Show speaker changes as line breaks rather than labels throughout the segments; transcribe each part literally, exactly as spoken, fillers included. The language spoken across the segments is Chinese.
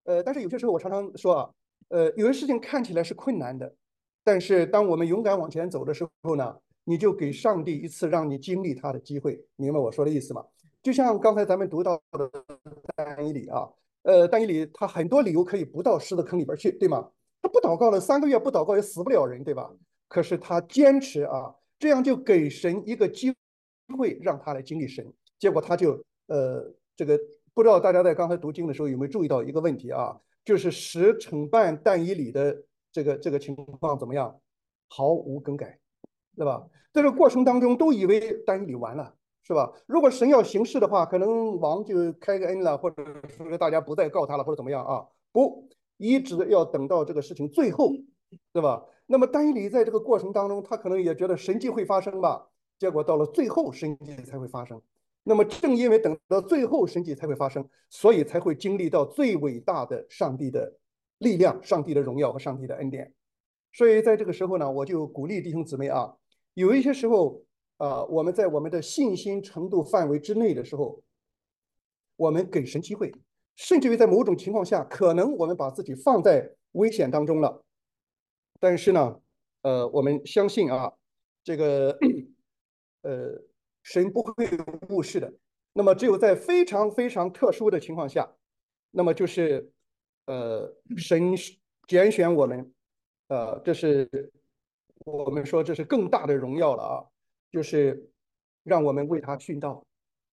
呃，但是有些时候我常常说啊，呃，有些事情看起来是困难的，但是当我们勇敢往前走的时候呢，你就给上帝一次让你经历他的机会，明白我说的意思吗？就像刚才咱们读到的但以理啊，呃，但以理他很多理由可以不到狮子坑里边去，对吗？他不祷告了三个月，不祷告也死不了人，对吧？可是他坚持啊，这样就给神一个机会让他来经历神，结果他就呃这个不知道大家在刚才读经的时候有没有注意到一个问题啊，就是使惩办但以理的这个这个情况怎么样？毫无更改，对吧？在这个过程当中都以为但以理完了。是吧？如果神要行事的话，可能王就开个恩了，或者说大家不再告他了，或者怎么样啊？不，一直要等到这个事情最后，对吧？那么但以理在这个过程当中，他可能也觉得神迹会发生吧，结果到了最后神迹才会发生。那么正因为等到最后神迹才会发生，所以才会经历到最伟大的上帝的力量、上帝的荣耀和上帝的恩典。所以在这个时候呢，我就鼓励弟兄姊妹啊，有一些时候，呃，我们在我们的信心程度范围之内的时候，我们给神机会，甚至于在某种情况下，可能我们把自己放在危险当中了。但是呢，呃，我们相信啊，这个呃，神不会误事的。那么，只有在非常非常特殊的情况下，那么就是呃，神拣选我们，呃，这是我们说这是更大的荣耀了啊，就是让我们为他殉道。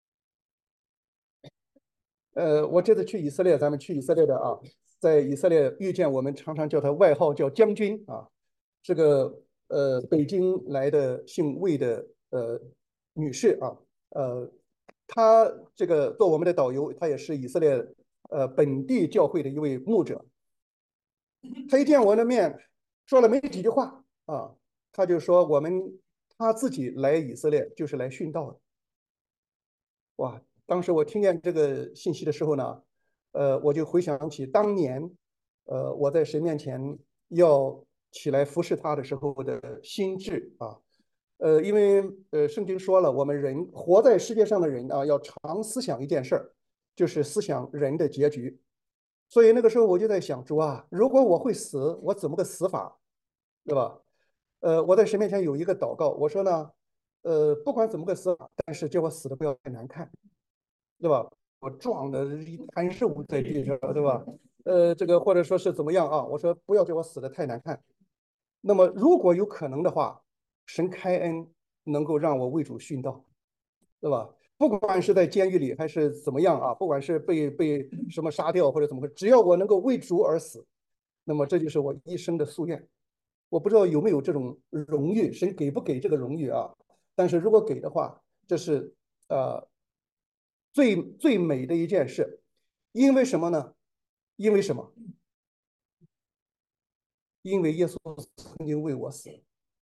呃，我这次去以色列，咱们去以色列的啊，在以色列遇见我们常常叫他外号叫将军啊，这个呃北京来的姓魏的呃女士啊，呃，她这个做我们的导游，她也是以色列呃本地教会的一位牧者。她一见我的面，说了没几句话啊，她就说我们她自己来以色列就是来殉道的。哇，当时我听见这个信息的时候呢，呃，我就回想起当年，呃，我在神面前要起来服侍他的时候的心智啊，呃，因为呃，圣经说了，我们人活在世界上的人啊，要常思想一件事儿，就是思想人的结局。所以那个时候我就在想，主啊，如果我会死，我怎么个死法，对吧？呃，我在神面前有一个祷告，我说呢，呃，不管怎么个死法，但是叫我死的不要太难看。对吧？我撞的一滩肉在地上，对吧？呃，这个或者说是怎么样啊？我说不要给我死的太难看。那么如果有可能的话，神开恩能够让我为主殉道，对吧？不管是在监狱里还是怎么样啊，不管是被被什么杀掉或者怎么，只要我能够为主而死，那么这就是我一生的夙愿。我不知道有没有这种荣誉，神给不给这个荣誉啊？但是如果给的话，这是呃最最美的一件事，因为什么呢？因为什么？因为耶稣曾经为我死，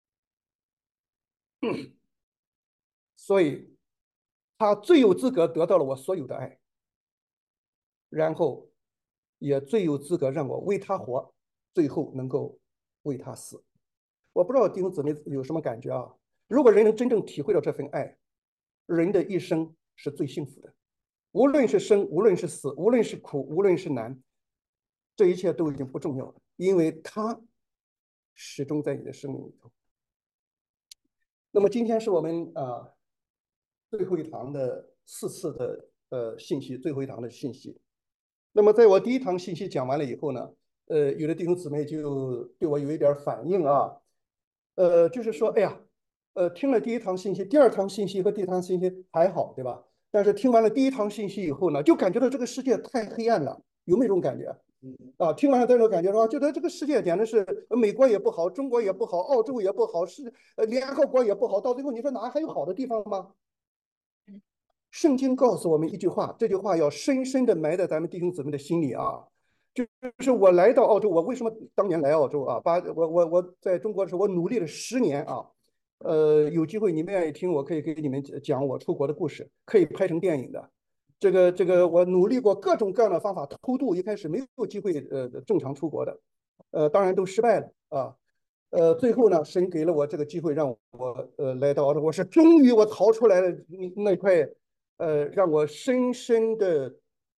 所以他最有资格得到了我所有的爱，然后也最有资格让我为他活，最后能够为他死。我不知道弟兄姊妹有什么感觉啊？如果人能真正体会到这份爱，人的一生是最幸福的。无论是生，无论是死，无论是苦，无论是难，这一切都已经不重要了，因为他始终在你的生命里头。那么今天是我们啊、呃最后一堂的四次的呃信息，最后一堂的信息。那么在我第一堂信息讲完了以后呢，呃，有的弟兄姊妹就对我有一点反应啊，呃，就是说，哎呀，呃，听了第一堂信息，第二堂信息和第一堂信息还好，对吧？但是听完了第一堂信息以后呢，就感觉到这个世界太黑暗了，有没有这种感觉？啊，听完了这种感觉说，觉得这个世界简直是美国也不好，中国也不好，澳洲也不好，是呃联合国也不好，到最后你说哪还有好的地方吗？圣经告诉我们一句话，这句话要深深的埋在咱们弟兄姊妹的心里啊。就是我来到澳洲，我为什么当年来澳洲啊？把我我我在中国的时候，我努力了十年啊。呃，有机会你们愿意听，我可以给你们讲我出国的故事，可以拍成电影的。这个这个，我努力过各种各样的方法偷渡，一开始没有机会呃正常出国的，呃，当然都失败了啊。呃，最后呢，神给了我这个机会，让我呃来到澳洲，我是终于我逃出来了那块，呃，让我深深的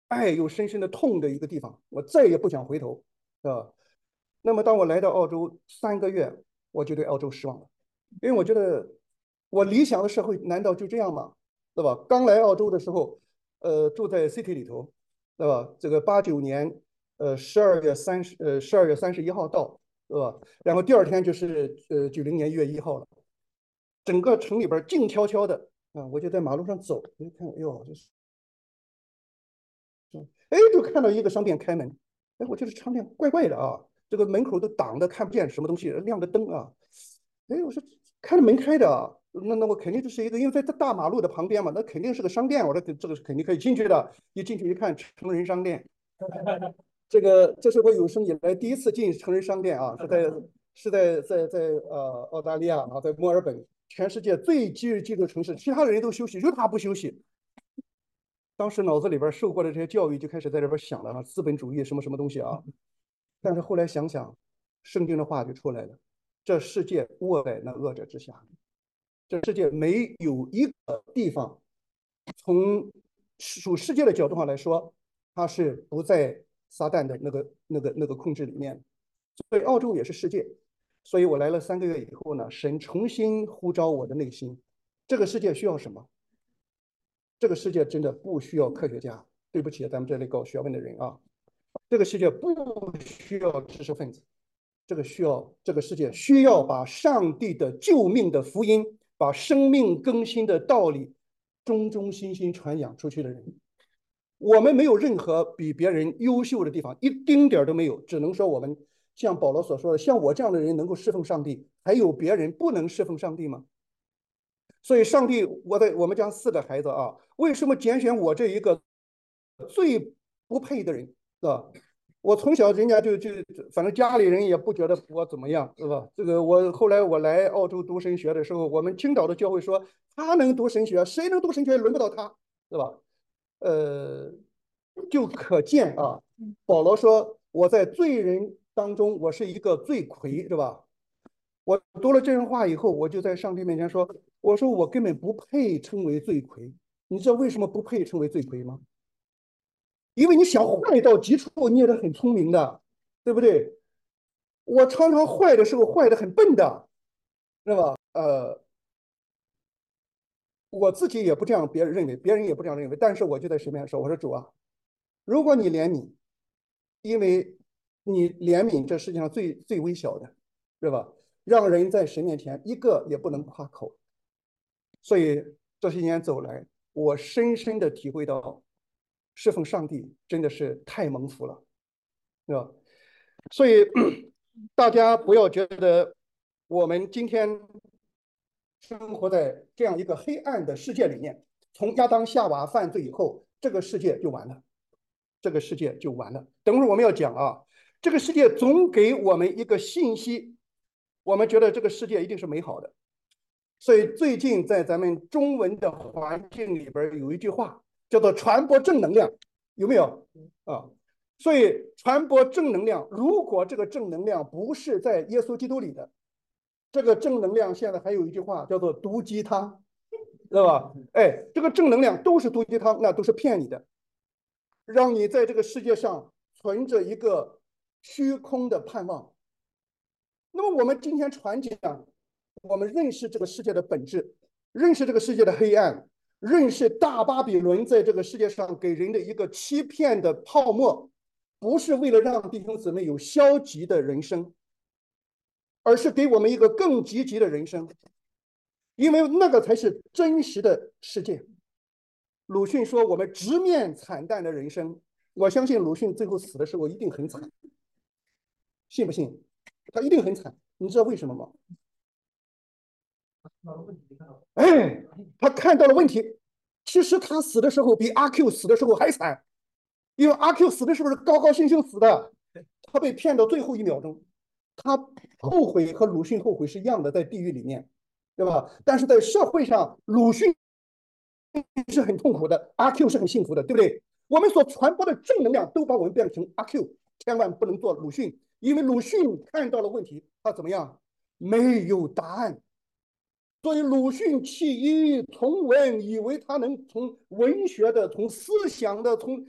爱又深深的痛的一个地方，我再也不想回头，啊。那么当我来到澳洲三个月，我就对澳洲失望了，因为我觉得我理想的社会难道就这样吗？对吧？刚来澳洲的时候，呃，住在 city 里头，对吧？这个八九年，呃，十二月三十，呃，十二月三十一号到，对吧？然后第二天就是呃九零年一月一号了，整个城里边静悄悄的啊，我就在马路上走，一看，哎呦，这是，哎，就看到一个商店开门，哎，我觉得商店怪怪的啊，这个门口都挡的看不见什么东西，亮着灯啊，哎，我说看着门开的啊，那那我肯定这是一个，因为在大马路的旁边嘛，那肯定是个商店，我说这个是肯定可以进去的。一进去一看，成人商店，这个这是我有生以来第一次进成人商店啊，是在是在在在呃澳大利亚啊，在墨尔本，全世界最今日记录城市，其他的人都休息，就他不休息。当时脑子里边受过的这些教育就开始在这边想了啊，资本主义什么什么东西啊。但是后来想想，圣经的话就出来了：这世界卧在那恶者之下。这世界没有一个地方，从属世界的角度上来说，它是不在撒旦的那个那个那个控制里面。所以澳洲也是世界。所以我来了三个月以后呢，神重新呼召我的内心。这个世界需要什么？这个世界真的不需要科学家。对不起，咱们这里搞学问的人啊，这个世界不需要知识分子。这个需要这个世界需要把上帝的救命的福音，把生命更新的道理，忠忠心心传扬出去的人。我们没有任何比别人优秀的地方，一丁点都没有。只能说我们像保罗所说的，像我这样的人能够侍奉上帝，还有别人不能侍奉上帝吗？所以，上帝，我的我们家四个孩子啊，为什么拣选我这一个最不配的人，是吧？我从小人家就就反正家里人也不觉得我怎么样，是吧？这个我后来我来澳洲读神学的时候，我们青岛的教会说他能读神学，谁能读神学轮不到他，是吧？呃，就可见啊，保罗说我在罪人当中我是一个罪魁，是吧？我读了这段话以后，我就在上帝面前说，我说我根本不配称为罪魁。你知道为什么不配称为罪魁吗？因为你想坏到极处，你也是很聪明的，对不对？我常常坏的时候坏的很笨的，是吧？呃，我自己也不这样，别人认为，别人也不这样认为。但是我就在神面前说，我说主啊，如果你怜悯，因为你怜悯这世界上最最微小的，对吧？让人在神面前一个也不能夸口。所以这些年走来，我深深的体会到，侍奉上帝真的是太蒙福了，是吧？所以大家不要觉得我们今天生活在这样一个黑暗的世界里面，从亚当夏娃犯罪以后，这个世界就完了，这个世界就完了。等会儿我们要讲啊，这个世界总给我们一个信息，我们觉得这个世界一定是美好的。所以最近在咱们中文的环境里边有一句话叫做传播正能量，有没有啊？所以传播正能量，如果这个正能量不是在耶稣基督里的，这个正能量现在还有一句话叫做毒鸡汤，知道吧？哎，这个正能量都是毒鸡汤，那都是骗你的，让你在这个世界上存着一个虚空的盼望。那么我们今天传讲，我们认识这个世界的本质，认识这个世界的黑暗，认识大巴比伦在这个世界上给人的一个欺骗的泡沫，不是为了让弟兄姊妹有消极的人生，而是给我们一个更积极的人生，因为那个才是真实的世界。鲁迅说：“我们直面惨淡的人生。”我相信鲁迅最后死的时候一定很惨，信不信？他一定很惨。你知道为什么吗？哎，他看到了问题。其实他死的时候比阿 Q 死的时候还惨，因为阿 Q 死的时候是高高兴兴死的，他被骗到最后一秒钟，他后悔和鲁迅后悔是一样的，在地狱里面，对吧？但是在社会上，鲁迅是很痛苦的，阿 Q 是很幸福的，对不对？我们所传播的正能量都把我们变成阿 Q，千万不能做鲁迅，因为鲁迅看到了问题，他怎么样？没有答案。所以鲁迅弃医从文，以为他能从文学的、从思想的、从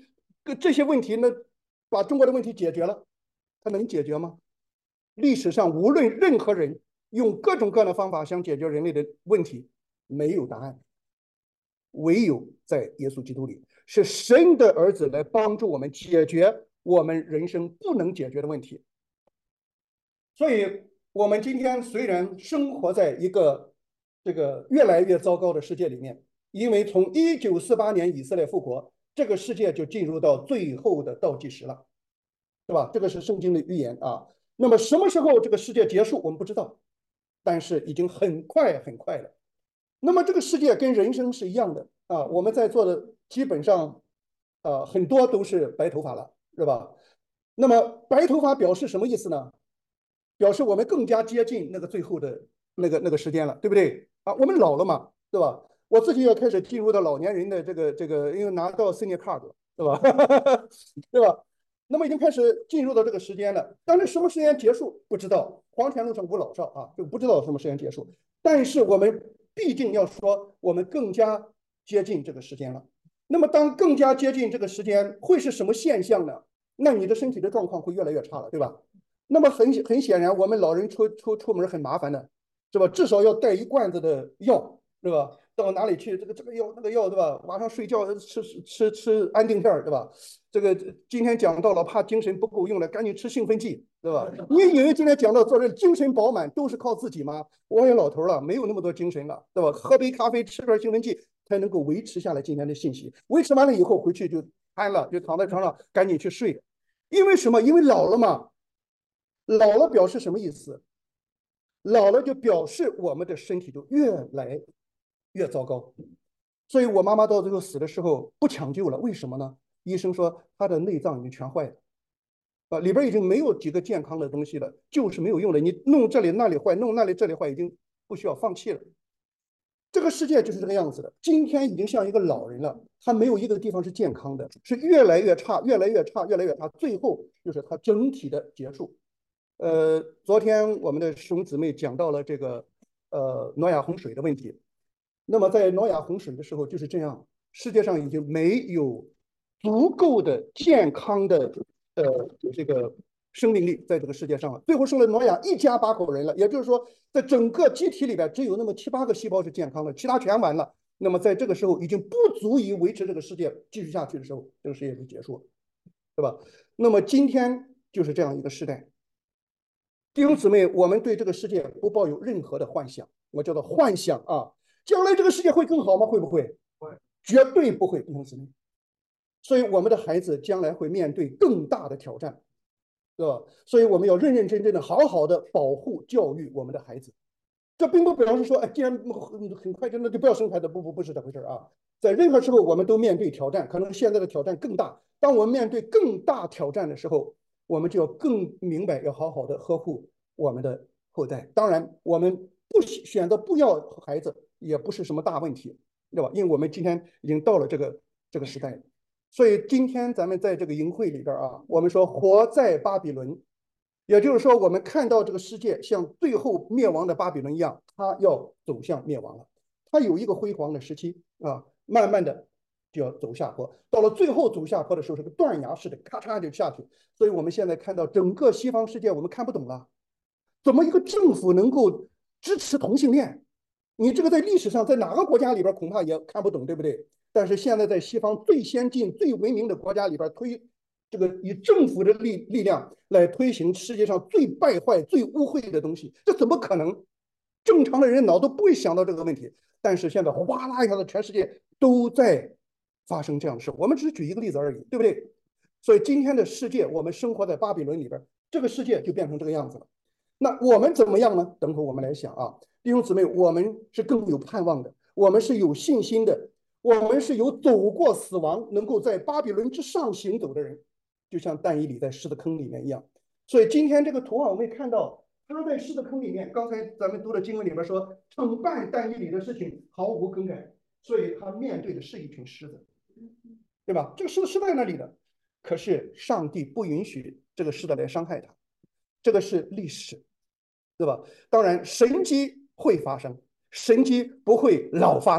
这些问题呢，把中国的问题解决了，它能解决吗？历史上无论任何人用各种各样的方法想解决人类的问题，没有答案。唯有在耶稣基督里，是神的儿子来帮助我们解决我们人生不能解决的问题。所以，我们今天虽然生活在一个这个越来越糟糕的世界里面，因为从一九四八年以色列复国，这个世界就进入到最后的倒计时了，是吧？这个是圣经的预言啊。那么什么时候这个世界结束，我们不知道，但是已经很快很快了。那么这个世界跟人生是一样的啊，我们在座的基本上，呃，很多都是白头发了，是吧？那么白头发表示什么意思呢？表示我们更加接近那个最后的那个那个时间了，对不对？啊，我们老了嘛，对吧？我自己要开始进入到老年人的这个这个，因为拿到 senior card 了，对吧？对吧？那么已经开始进入到这个时间了，但是什么时间结束不知道。黄泉路上无老少啊，就不知道什么时间结束。但是我们毕竟要说，我们更加接近这个时间了。那么当更加接近这个时间，会是什么现象呢？那你的身体的状况会越来越差了，对吧？那么很很显然，我们老人出出出门很麻烦的，是吧？至少要带一罐子的药，对吧？到哪里去，这个这个药那个药，对吧？晚上睡觉吃吃吃安定片，对吧？这个今天讲到了，怕精神不够用了，赶紧吃兴奋剂，对吧？你以为今天讲到做这精神饱满都是靠自己吗？我也老头了，没有那么多精神了，对吧？喝杯咖啡，吃片兴奋剂，才能够维持下来今天的信息。维持完了以后，回去就瘫了，就躺在床上，赶紧去睡。因为什么？因为老了嘛。老了表示什么意思？老了就表示我们的身体就越来越糟糕。所以我妈妈到最后死的时候不抢救了，为什么呢？医生说她的内脏已经全坏了，啊，里边已经没有几个健康的东西了，就是没有用的。你弄这里那里坏，弄那里这里坏，已经不需要放弃了。这个世界就是这个样子的。今天已经像一个老人了，他没有一个地方是健康的，是越来越差，越来越差，越来越差，最后就是他整体的结束。呃，昨天我们的师兄姊妹讲到了这个呃诺亚洪水的问题。那么在诺亚洪水的时候就是这样，世界上已经没有足够的健康的呃这个生命力在这个世界上了。最后剩了诺亚一家八口人了，也就是说，在整个机体里边只有那么七八个细胞是健康的，其他全完了。那么在这个时候已经不足以维持这个世界继续下去的时候，这个世界就结束了，对吧？那么今天就是这样一个时代。弟兄姊妹，我们对这个世界不抱有任何的幻想，我叫做幻想啊。将来这个世界会更好吗？会不会？会，绝对不会，弟兄姊妹。所以我们的孩子将来会面对更大的挑战，对吧？所以我们要认认真真的、好好的保护教育我们的孩子。这并不表示说，哎，既然很快就那就不要生孩子，不不不是这回事啊。在任何时候，我们都面对挑战，可能现在的挑战更大。当我们面对更大挑战的时候，我们就要更明白，要好好的呵护我们的后代。当然，我们不选择不要孩子，也不是什么大问题，对吧？因为我们今天已经到了这个这个时代，所以今天咱们在这个营会里边啊，我们说活在巴比伦，也就是说，我们看到这个世界像最后灭亡的巴比伦一样，它要走向灭亡了。它有一个辉煌的时期啊，慢慢的就要走下坡。到了最后走下坡的时候，是个断崖式的，咔嚓就下去。所以我们现在看到整个西方世界，我们看不懂了，怎么一个政府能够支持同性恋？你这个在历史上在哪个国家里边恐怕也看不懂，对不对？但是现在在西方最先进、最文明的国家里边推这个以政府的力力量来推行世界上最败坏、最污秽的东西，这怎么可能？正常的人脑都不会想到这个问题。但是现在哗啦一下子，全世界都在发生这样的事。我们只是举一个例子而已，对不对？所以今天的世界，我们生活在巴比伦里边，这个世界就变成这个样子了。那我们怎么样呢？等会儿我们来想啊，弟兄姊妹，我们是更有盼望的，我们是有信心的，我们是有走过死亡，能够在巴比伦之上行走的人，就像但以理在狮子坑里面一样。所以今天这个图啊，我们看到他在狮子坑里面，刚才咱们读的经文里边说，惩办但以理的事情毫无更改，所以他面对的是一群狮子，对吧？这个狮子是在那里的，可是上帝不允许这个狮子来伤害他，这个是历史。对吧？当然，神迹会发生，神迹不会老发生，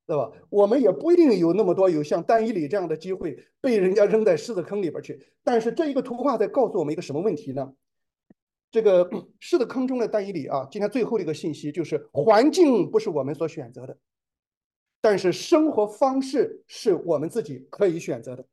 对吧？我们也不一定有那么多有像单一里这样的机会被人家扔在狮子坑里边去。但是这一个图画在告诉我们一个什么问题呢？这个狮子坑中的单一里啊，今天最后的一个信息就是环境不是我们所选择的，但是生活方式是我们自己可以选择的。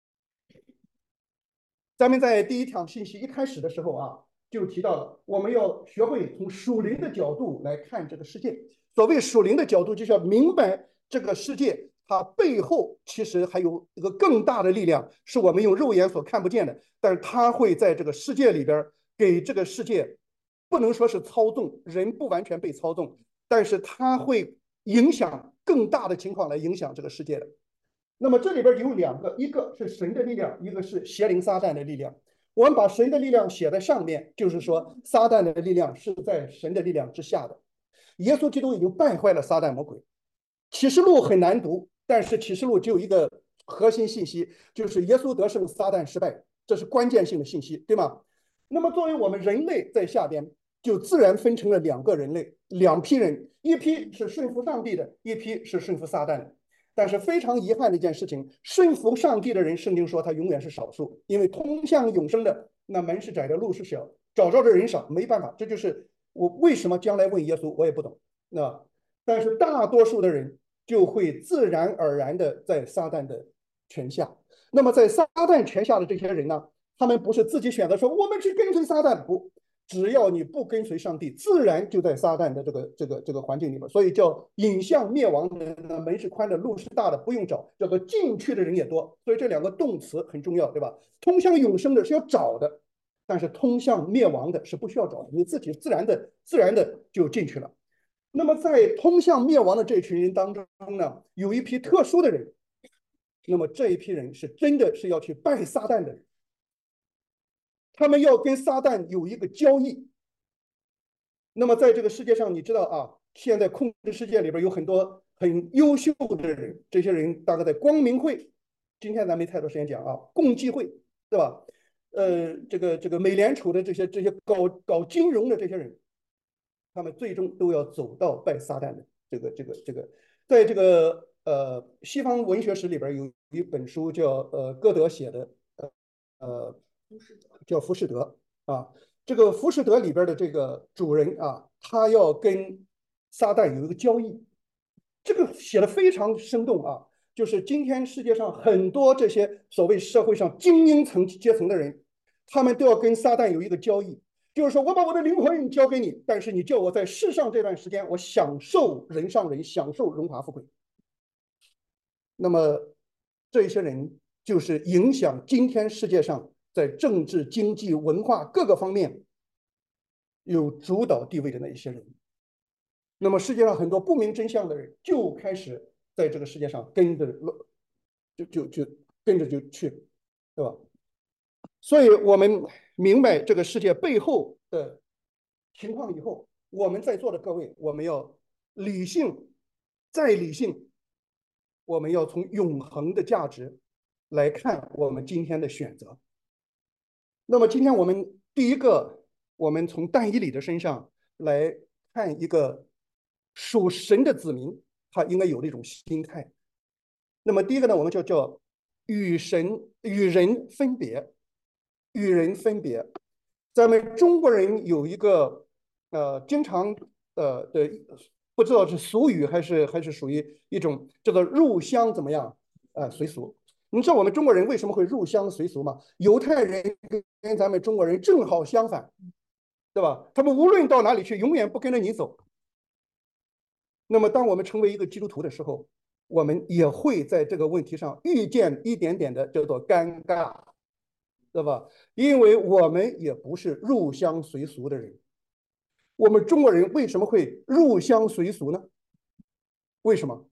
咱们在第一条信息一开始的时候啊，就提到了我们要学会从属灵的角度来看这个世界。所谓属灵的角度，就是要明白这个世界它背后其实还有一个更大的力量，是我们用肉眼所看不见的，但是它会在这个世界里边给这个世界，不能说是操纵，人不完全被操纵，但是它会影响更大的情况来影响这个世界的。那么这里边有两个，一个是神的力量，一个是邪灵撒旦的力量。我们把神的力量写在上面，就是说撒旦的力量是在神的力量之下的。耶稣基督已经败坏了撒旦魔鬼。启示录很难读，但是启示录只有一个核心信息，就是耶稣得胜，撒旦失败，这是关键性的信息，对吗？那么作为我们人类在下边，就自然分成了两个人类，两批人，一批是顺服上帝的，一批是顺服撒旦的。但是非常遗憾的一件事情，顺服上帝的人，圣经说他永远是少数，因为通向永生的那门是窄的，路是小，找着的人少，没办法，这就是我为什么将来问耶稣，我也不懂。那但是大多数的人就会自然而然的在撒旦的权下。那么在撒旦权下的这些人呢，他们不是自己选择说我们去跟随撒旦，不，只要你不跟随上帝，自然就在撒旦的这个这个这个环境里边。所以叫引向灭亡的门是宽的，路是大的，不用找，叫做进去的人也多。所以这两个动词很重要，对吧？通向永生的是要找的，但是通向灭亡的是不需要找的，你自己自然的自然的就进去了。那么在通向灭亡的这群人当中呢，有一批特殊的人，那么这一批人是真的是要去拜撒旦的人，他们要跟撒旦有一个交易。那么在这个世界上，你知道啊，现在控制世界里边有很多很优秀的人，这些人大概在光明会，今天咱没太多时间讲啊，共济会，对吧？呃，这个这个美联储的这些这些搞搞金融的这些人，他们最终都要走到拜撒旦的这个这个这个，在这个呃西方文学史里边有一本书叫呃歌德写的呃呃叫浮士德啊，这个浮士德里边的这个主人啊，他要跟撒旦有一个交易，这个写的非常生动啊，就是今天世界上很多这些所谓社会上精英层阶层的人，他们都要跟撒旦有一个交易。就是说我把我的灵魂交给你，但是你叫我在世上这段时间，我享受人上人，享受荣华富贵。那么这些人就是影响今天世界上在政治、经济、文化各个方面有主导地位的那一些人。那么世界上很多不明真相的人就开始在这个世界上跟着，就就就跟着就去，对吧？所以我们明白这个世界背后的情况以后，我们在座的各位，我们要理性，再理性，我们要从永恒的价值来看我们今天的选择。那么今天我们第一个，我们从但以理的身上来看一个属神的子民，他应该有的一种心态。那么第一个呢，我们就叫与神与人分别，与人分别。咱们中国人有一个呃，经常呃的，不知道是俗语还是还是属于一种叫做入乡怎么样？呃，随俗。你知道我们中国人为什么会入乡随俗吗？犹太人跟咱们中国人正好相反，对吧？他们无论到哪里去，永远不跟着你走。那么，当我们成为一个基督徒的时候，我们也会在这个问题上遇见一点点的叫做尴尬，对吧？因为我们也不是入乡随俗的人。我们中国人为什么会入乡随俗呢？为什么？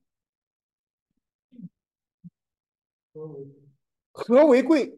和为贵，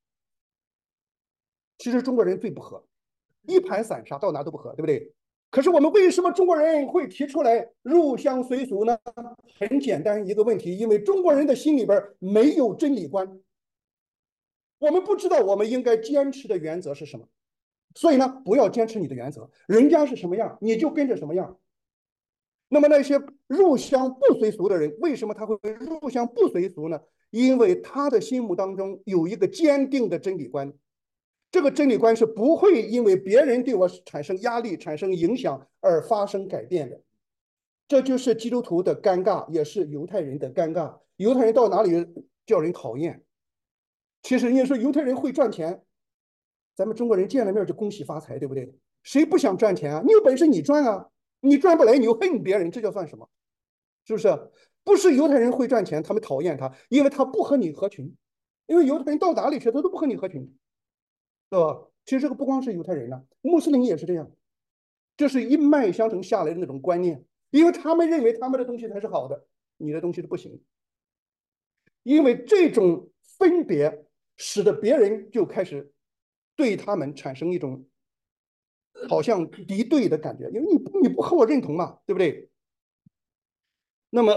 其实中国人最不和，一盘散沙，到哪都不和，对不对？可是我们为什么中国人会提出来入乡随俗呢？很简单一个问题，因为中国人的心里边没有真理观，我们不知道我们应该坚持的原则是什么，所以呢，不要坚持你的原则，人家是什么样，你就跟着什么样。 那么那些入乡不随俗的人，为什么他会入乡不随俗呢？因为他的心目当中有一个坚定的真理观，这个真理观是不会因为别人对我产生压力、产生影响而发生改变的。这就是基督徒的尴尬，也是犹太人的尴尬。犹太人到哪里叫人讨厌？其实人家说犹太人会赚钱，咱们中国人见了面就恭喜发财，对不对？谁不想赚钱啊？你有本事你赚啊，你赚不来你又恨别人，这叫算什么？是不是？不是犹太人会赚钱，他们讨厌他，因为他不和你合群。因为犹太人到哪里去，他都不和你合群，对吧？其实这个不光是犹太人呢、啊，穆斯林也是这样，这是一脉相承下来的那种观念，因为他们认为他们的东西才是好的，你的东西是不行。因为这种分别，使得别人就开始对他们产生一种好像敌对的感觉，因为你你不和我认同嘛，对不对？那么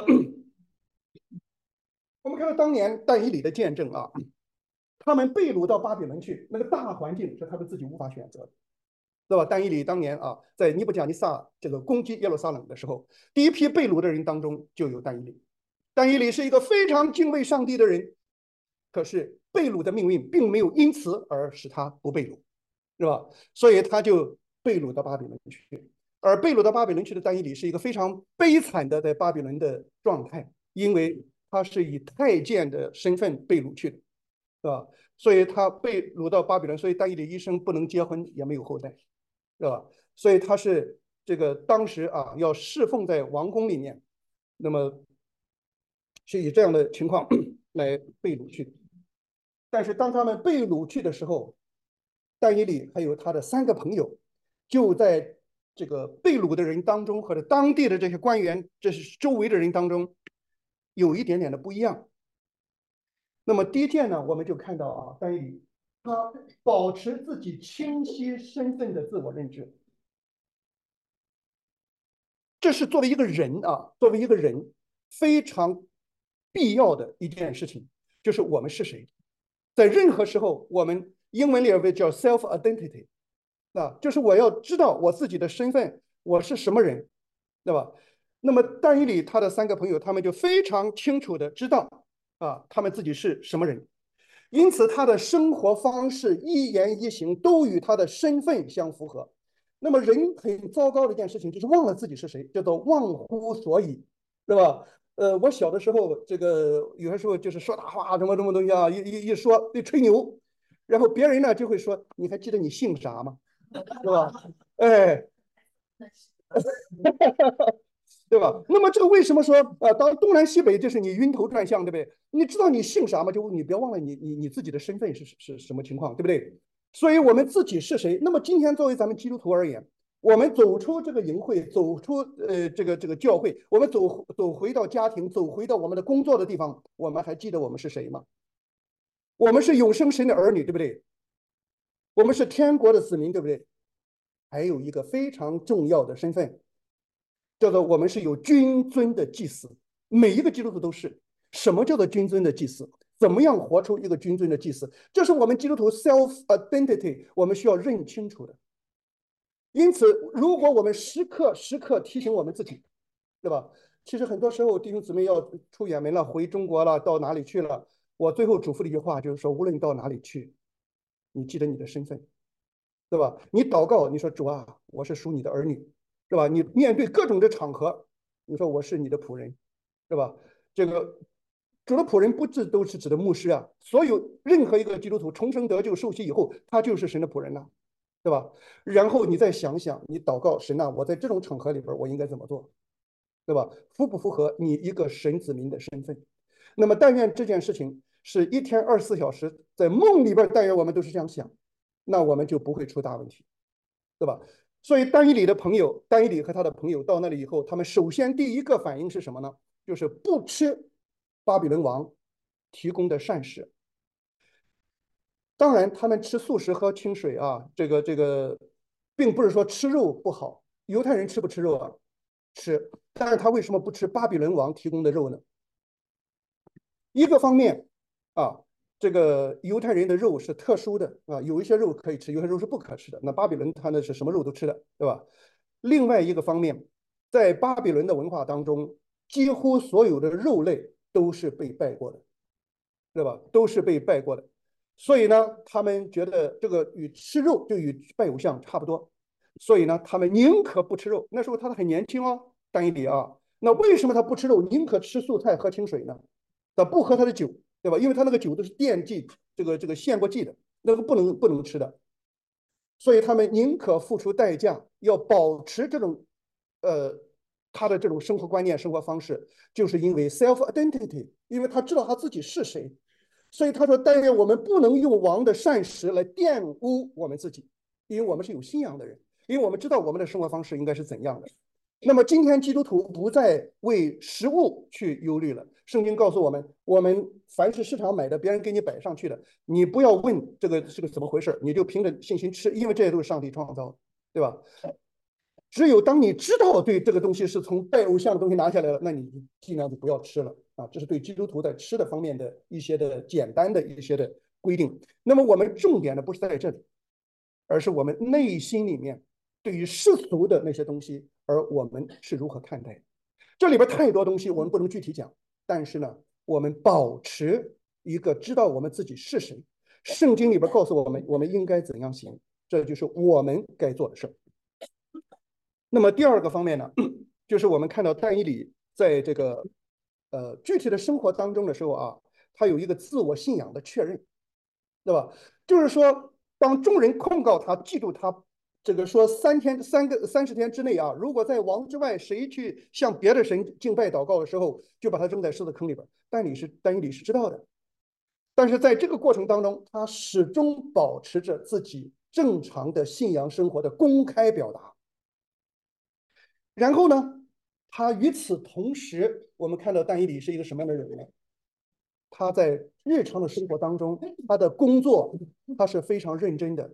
我们看到当年但以理的见证啊，他们被掳到巴比伦去，那个大环境是他们自己无法选择的，对吧？但以理当年啊，在尼布甲尼撒这个攻击耶路撒冷的时候，第一批被掳的人当中就有但以理。但以理是一个非常敬畏上帝的人，可是被掳的命运并没有因此而使他不被掳，是吧？所以他就被掳到巴比伦去。而被掳到巴比伦去的但以理是一个非常悲惨的在巴比伦的状态，因为他是以太监的身份被掳去的，是吧？所以他被掳到巴比伦，所以但以理一生不能结婚，也没有后代，是吧？所以他是这个当时啊要侍奉在王宫里面，那么是以这样的情况来被掳去的。但是当他们被掳去的时候，但以理还有他的三个朋友，就在这个被掳的人当中，或者当地的这些官员，这是周围的人当中，有一点点的不一样。那么第一件呢，我们就看到啊，但以理他保持自己清晰身份的自我认知，这是作为一个人啊，作为一个人非常必要的一件事情，就是我们是谁。在任何时候，我们英文里边叫 self identity， 啊，就是我要知道我自己的身份，我是什么人，对吧？那么但以理他的三个朋友，他们就非常清楚的知道啊，他们自己是什么人，因此他的生活方式、一言一行都与他的身份相符合。那么人很糟糕的一件事情就是忘了自己是谁，叫做忘乎所以，对吧？呃，我小的时候，这个有些时候就是说大话，什么什么东西啊，一一一说一吹牛，然后别人呢就会说，你还记得你姓啥吗？是吧？哎，对吧？那么这个为什么说呃，当东南西北就是你晕头转向，对不对？你知道你姓啥吗？就你别忘了你你你自己的身份是是什么情况，对不对？所以我们自己是谁？那么今天作为咱们基督徒而言，我们走出这个营会，走出呃这个这个教会，我们走走回到家庭，走回到我们的工作的地方，我们还记得我们是谁吗？我们是永生神的儿女，对不对？我们是天国的子民，对不对？还有一个非常重要的身份，叫做我们是有君尊的祭司，每一个基督徒都是。什么叫做君尊的祭司？怎么样活出一个君尊的祭司？这是我们基督徒 self identity 我们需要认清楚的。因此，如果我们时刻时刻提醒我们自己，对吧？其实很多时候弟兄姊妹要出远门了，回中国了，到哪里去了？我最后嘱咐的一句话就是说，无论你到哪里去，你记得你的身份，对吧？你祷告，你说主啊，我是属你的儿女，是吧？你面对各种的场合，你说我是你的仆人，是吧？这个主的仆人不只都是指的牧师啊，所有任何一个基督徒重生得救受洗以后，他就是神的仆人了，对吧？然后你再想想，你祷告神呐，我在这种场合里边我应该怎么做，对吧？符不符合你一个神子民的身份？那么但愿这件事情是一天二十四小时在梦里边，但愿我们都是这样想，那我们就不会出大问题，对吧？所以但以理的朋友，但以理和他的朋友到那里以后，他们首先第一个反应是什么呢？就是不吃巴比伦王提供的膳食。当然，他们吃素食喝清水啊，这个这个，并不是说吃肉不好。犹太人吃不吃肉啊？吃，但是他为什么不吃巴比伦王提供的肉呢？一个方面啊，这个犹太人的肉是特殊的啊，有一些肉可以吃，有些肉是不可吃的。那巴比伦他那是什么肉都吃的，对吧？另外一个方面， 在巴比伦的文化当中，几乎所有的肉类都是被拜过的，对吧？都是被拜过的。所以呢，他们觉得这个与吃肉就与拜偶像差不多，所以呢，他们宁可不吃肉。那时候他很年轻哦，但以理啊。那为什么他不吃肉，宁可吃素菜喝清水呢？他不喝他的酒，对吧？因为他那个酒都是奠祭这个这个献过祭的，那个不能不能吃的。所以他们宁可付出代价，要保持这种，呃，他的这种生活观念、生活方式，就是因为 self identity，因为他知道他自己是谁。所以他说：“但愿我们不能用王的膳食来玷污我们自己，因为我们是有信仰的人，因为我们知道我们的生活方式应该是怎样的。”那么今天基督徒不再为食物去忧虑了。圣经告诉我们，我们凡是市场买的，别人给你摆上去的，你不要问这个是个怎么回事，你就凭着信心吃，因为这些都是上帝创造的，对吧？只有当你知道对这个东西是从拜偶像的东西拿下来了，那你尽量就不要吃了啊。这是对基督徒在吃的方面的一些的简单的一些的规定。那么我们重点的不是在这里，而是我们内心里面对于世俗的那些东西，而我们是如何看待。这里边太多东西我们不能具体讲，但是呢，我们保持一个知道我们自己是谁。圣经里边告诉我们，我们应该怎样行，这就是我们该做的事。那么第二个方面呢，就是我们看到但以理在这个呃具体的生活当中的时候啊，他有一个自我信仰的确认，对吧？就是说，当众人控告他、嫉妒他，这个说三天、三个三十天之内啊，如果在王之外谁去向别的神敬拜祷告的时候，就把他扔在狮子坑里边。但你是但以理是知道的，但是在这个过程当中，他始终保持着自己正常的信仰生活的公开表达。然后呢，他与此同时，我们看到但以理是一个什么样的人呢？他在日常的生活当中，他的工作他是非常认真的，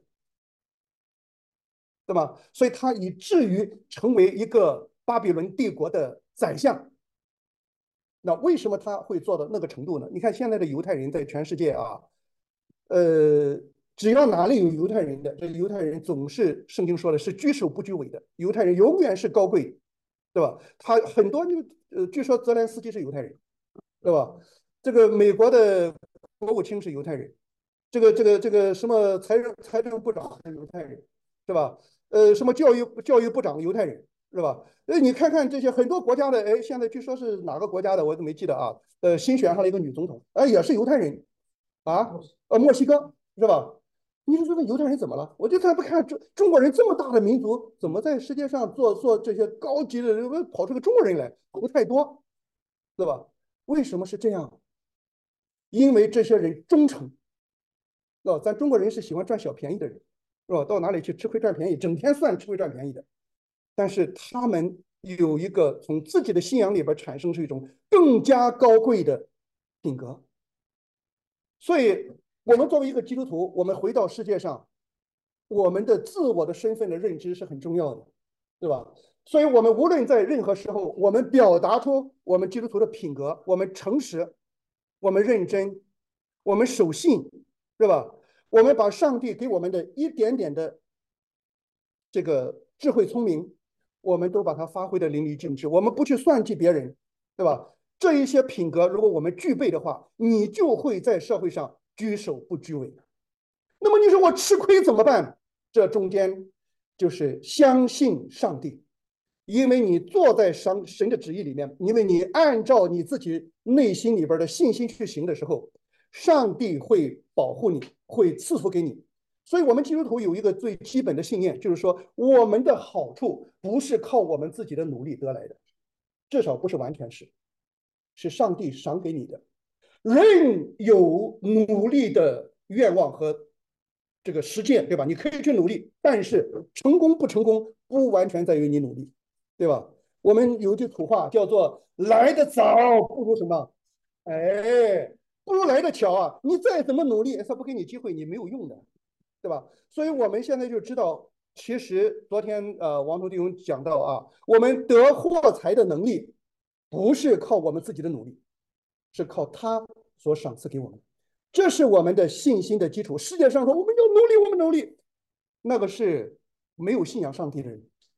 对吧？所以他以至于成为一个巴比伦帝国的宰相。那为什么他会做到那个程度呢？你看现在的犹太人在全世界啊，呃，只要哪里有犹太人的，这犹太人总是圣经说的是居首不居尾的，犹太人永远是高贵，对吧？他很多就呃，据说泽连斯基是犹太人，对吧？这个美国的国务卿是犹太人，这个这个这个什么财政财政部长是犹太人，是吧？呃，什么教育教育部长犹太人，是吧？呃，你看看这些很多国家的，哎，现在据说是哪个国家的，我都没记得啊。呃，新选上了一个女总统，哎，也是犹太人啊，呃，墨西哥是吧？你说这个犹太人怎么了？我就看不看中中国人这么大的民族，怎么在世界上做做这些高级的人，跑出个中国人来，不太多，对吧？为什么是这样？因为这些人忠诚，哦，咱中国人是喜欢赚小便宜的人，是吧？到哪里去吃亏占便宜，整天算吃亏占便宜的。但是他们有一个从自己的信仰里边产生出一种更加高贵的品格。所以，我们作为一个基督徒，我们回到世界上，我们的自我的身份的认知是很重要的，对吧？所以，我们无论在任何时候，我们表达出我们基督徒的品格，我们诚实，我们认真，我们守信，对吧？我们把上帝给我们的一点点的这个智慧聪明，我们都把它发挥的淋漓尽致。我们不去算计别人，对吧？这一些品格，如果我们具备的话，你就会在社会上居首不居尾。那么你说我吃亏怎么办？这中间就是相信上帝，因为你坐在神神的旨意里面，因为你按照你自己内心里边的信心去行的时候，上帝会保护你，会赐福给你。所以，我们基督徒有一个最基本的信念，就是说，我们的好处不是靠我们自己的努力得来的，至少不是完全是，是上帝赏给你的。人有努力的愿望和这个实践，对吧？你可以去努力，但是成功不成功不完全在于你努力，对吧？我们有句土话叫做“来得早不如什么”，哎，不如来得巧啊！你再怎么努力，他不给你机会，你没有用的，对吧？所以我们现在就知道，其实昨天呃王彤弟兄讲到啊，我们得货财的能力不是靠我们自己的努力，是靠他所赏赐给我们，这是我们的信心的基础。世界上说我们要努力，我们努力，那个是没有信仰上帝的人，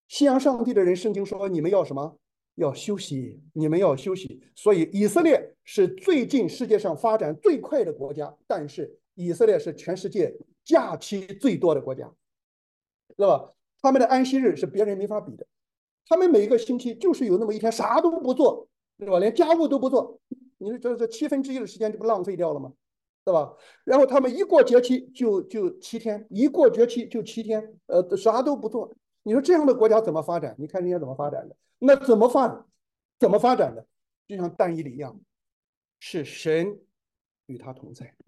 信仰上帝的人，圣经说你们要什么？要休息，你们要休息。所以以色列是最近世界上发展最快的国家，但是以色列是全世界假期最多的国家，知道吧？他们的安息日是别人没法比的，他们每一个星期就是有那么一天啥都不做，对吧？连家务都不做，你说这这七分之一的时间就不浪费掉了吗？对吧？然后他们一过节期就就七天，一过节期就七天，呃，啥都不做。你说这样的国家怎么发展？你看人家怎么发展的？那怎么发展？怎么发展的？就像但以理一样，是神与他同在。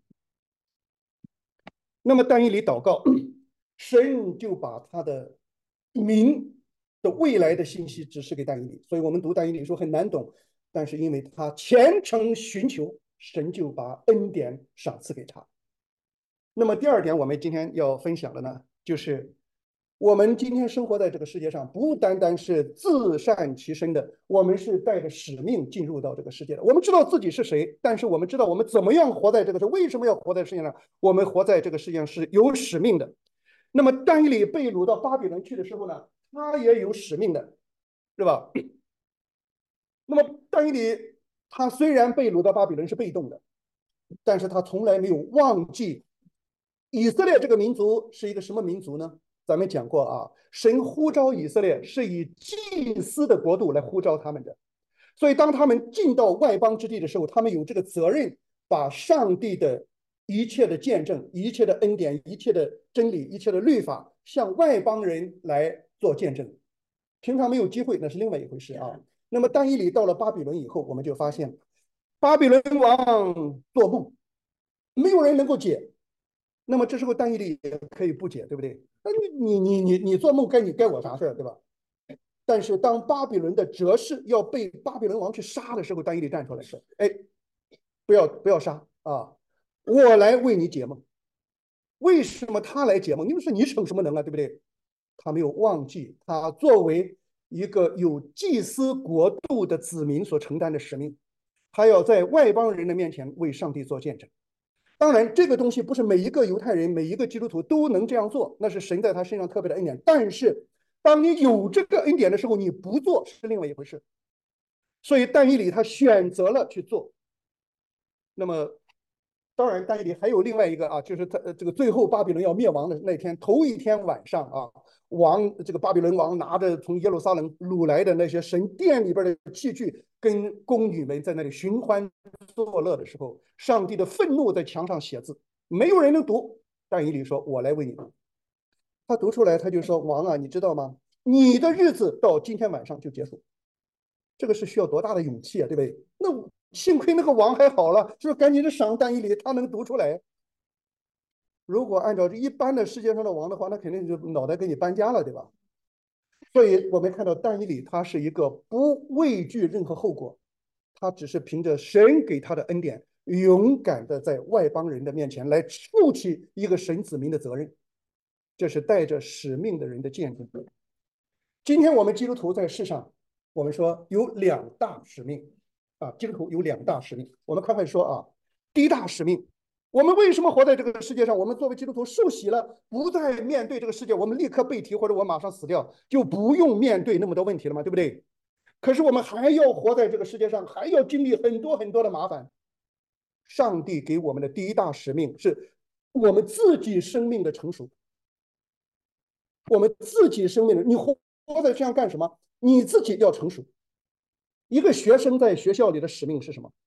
那么但以理祷告，神就把他的民的未来的信息指示给但以理。所以我们读但以理书很难懂，但是因为他虔诚寻求，神就把恩典赏赐给他。那么第二点，我们今天要分享的呢，就是我们今天生活在这个世界上，不单单是自善其身的，我们是带着使命进入到这个世界的。我们知道自己是谁，但是我们知道我们怎么样活在这个世，为什么要活在世界上？我们活在这个世界上是有使命的。那么但以理被掳到巴比伦去的时候呢，他也有使命的，是吧？那么但以理他虽然被掳到巴比伦是被动的，但是他从来没有忘记以色列这个民族是一个什么民族呢？咱们讲过啊，神呼召以色列是以祭司的国度来呼召他们的，所以当他们进到外邦之地的时候，他们有这个责任，把上帝的一切的见证、一切的恩典、一切的真理、一切的律法，向外邦人来做见证。平常没有机会，那是另外一回事啊。那么但以理到了巴比伦以后，我们就发现，巴比伦王做梦，没有人能够解。那么这时候但以理也可以不解，对不对？那你你你你你做梦该你该我啥事，对吧？但是当巴比伦的哲士要被巴比伦王去杀的时候，但以理站出来说：“哎，不要不要杀啊，我来为你解梦。为什么他来解梦？因为是你逞什么能啊，对不对？他没有忘记他作为一个有祭司国度的子民所承担的使命，他要在外邦人的面前为上帝做见证。当然，这个东西不是每一个犹太人、每一个基督徒都能这样做，那是神在他身上特别的恩典。但是，当你有这个恩典的时候，你不做是另外一回事。所以，但以理他选择了去做。那么，当然，但以理还有另外一个啊，就是他这个最后巴比伦要灭亡的那天，头一天晚上啊，王这个巴比伦王拿着从耶路撒冷掳来的那些神殿里边的器具，跟宫女们在那里寻欢作乐的时候，上帝的愤怒在墙上写字，没有人能读。但以理说：“我来为你读。”他读出来，他就说：“王啊，你知道吗？你的日子到今天晚上就结束。”这个是需要多大的勇气啊，对不对？那幸亏那个王还好了，就是赶紧的赏但以理，他能读出来。如果按照一般的世界上的王的话，那肯定就脑袋给你搬家了，对吧？所以我们看到但以理他是一个不畏惧任何后果，他只是凭着神给他的恩典，勇敢的在外邦人的面前来负起一个神子民的责任，这是带着使命的人的见证。今天我们基督徒在世上，我们说有两大使命啊，基督徒有两大使命。我们快快说啊，第一大使命，我们为什么活在这个世界上？我们作为基督徒受洗了，不再面对这个世界，我们立刻被提，或者我马上死掉，就不用面对那么多问题了嘛，对不对？可是我们还要活在这个世界上，还要经历很多很多的麻烦。上帝给我们的第一大使命是我们自己生命的成熟，我们自己生命的，你活活在这样干什么？你自己要成熟。一个学生在学校里的使命是什么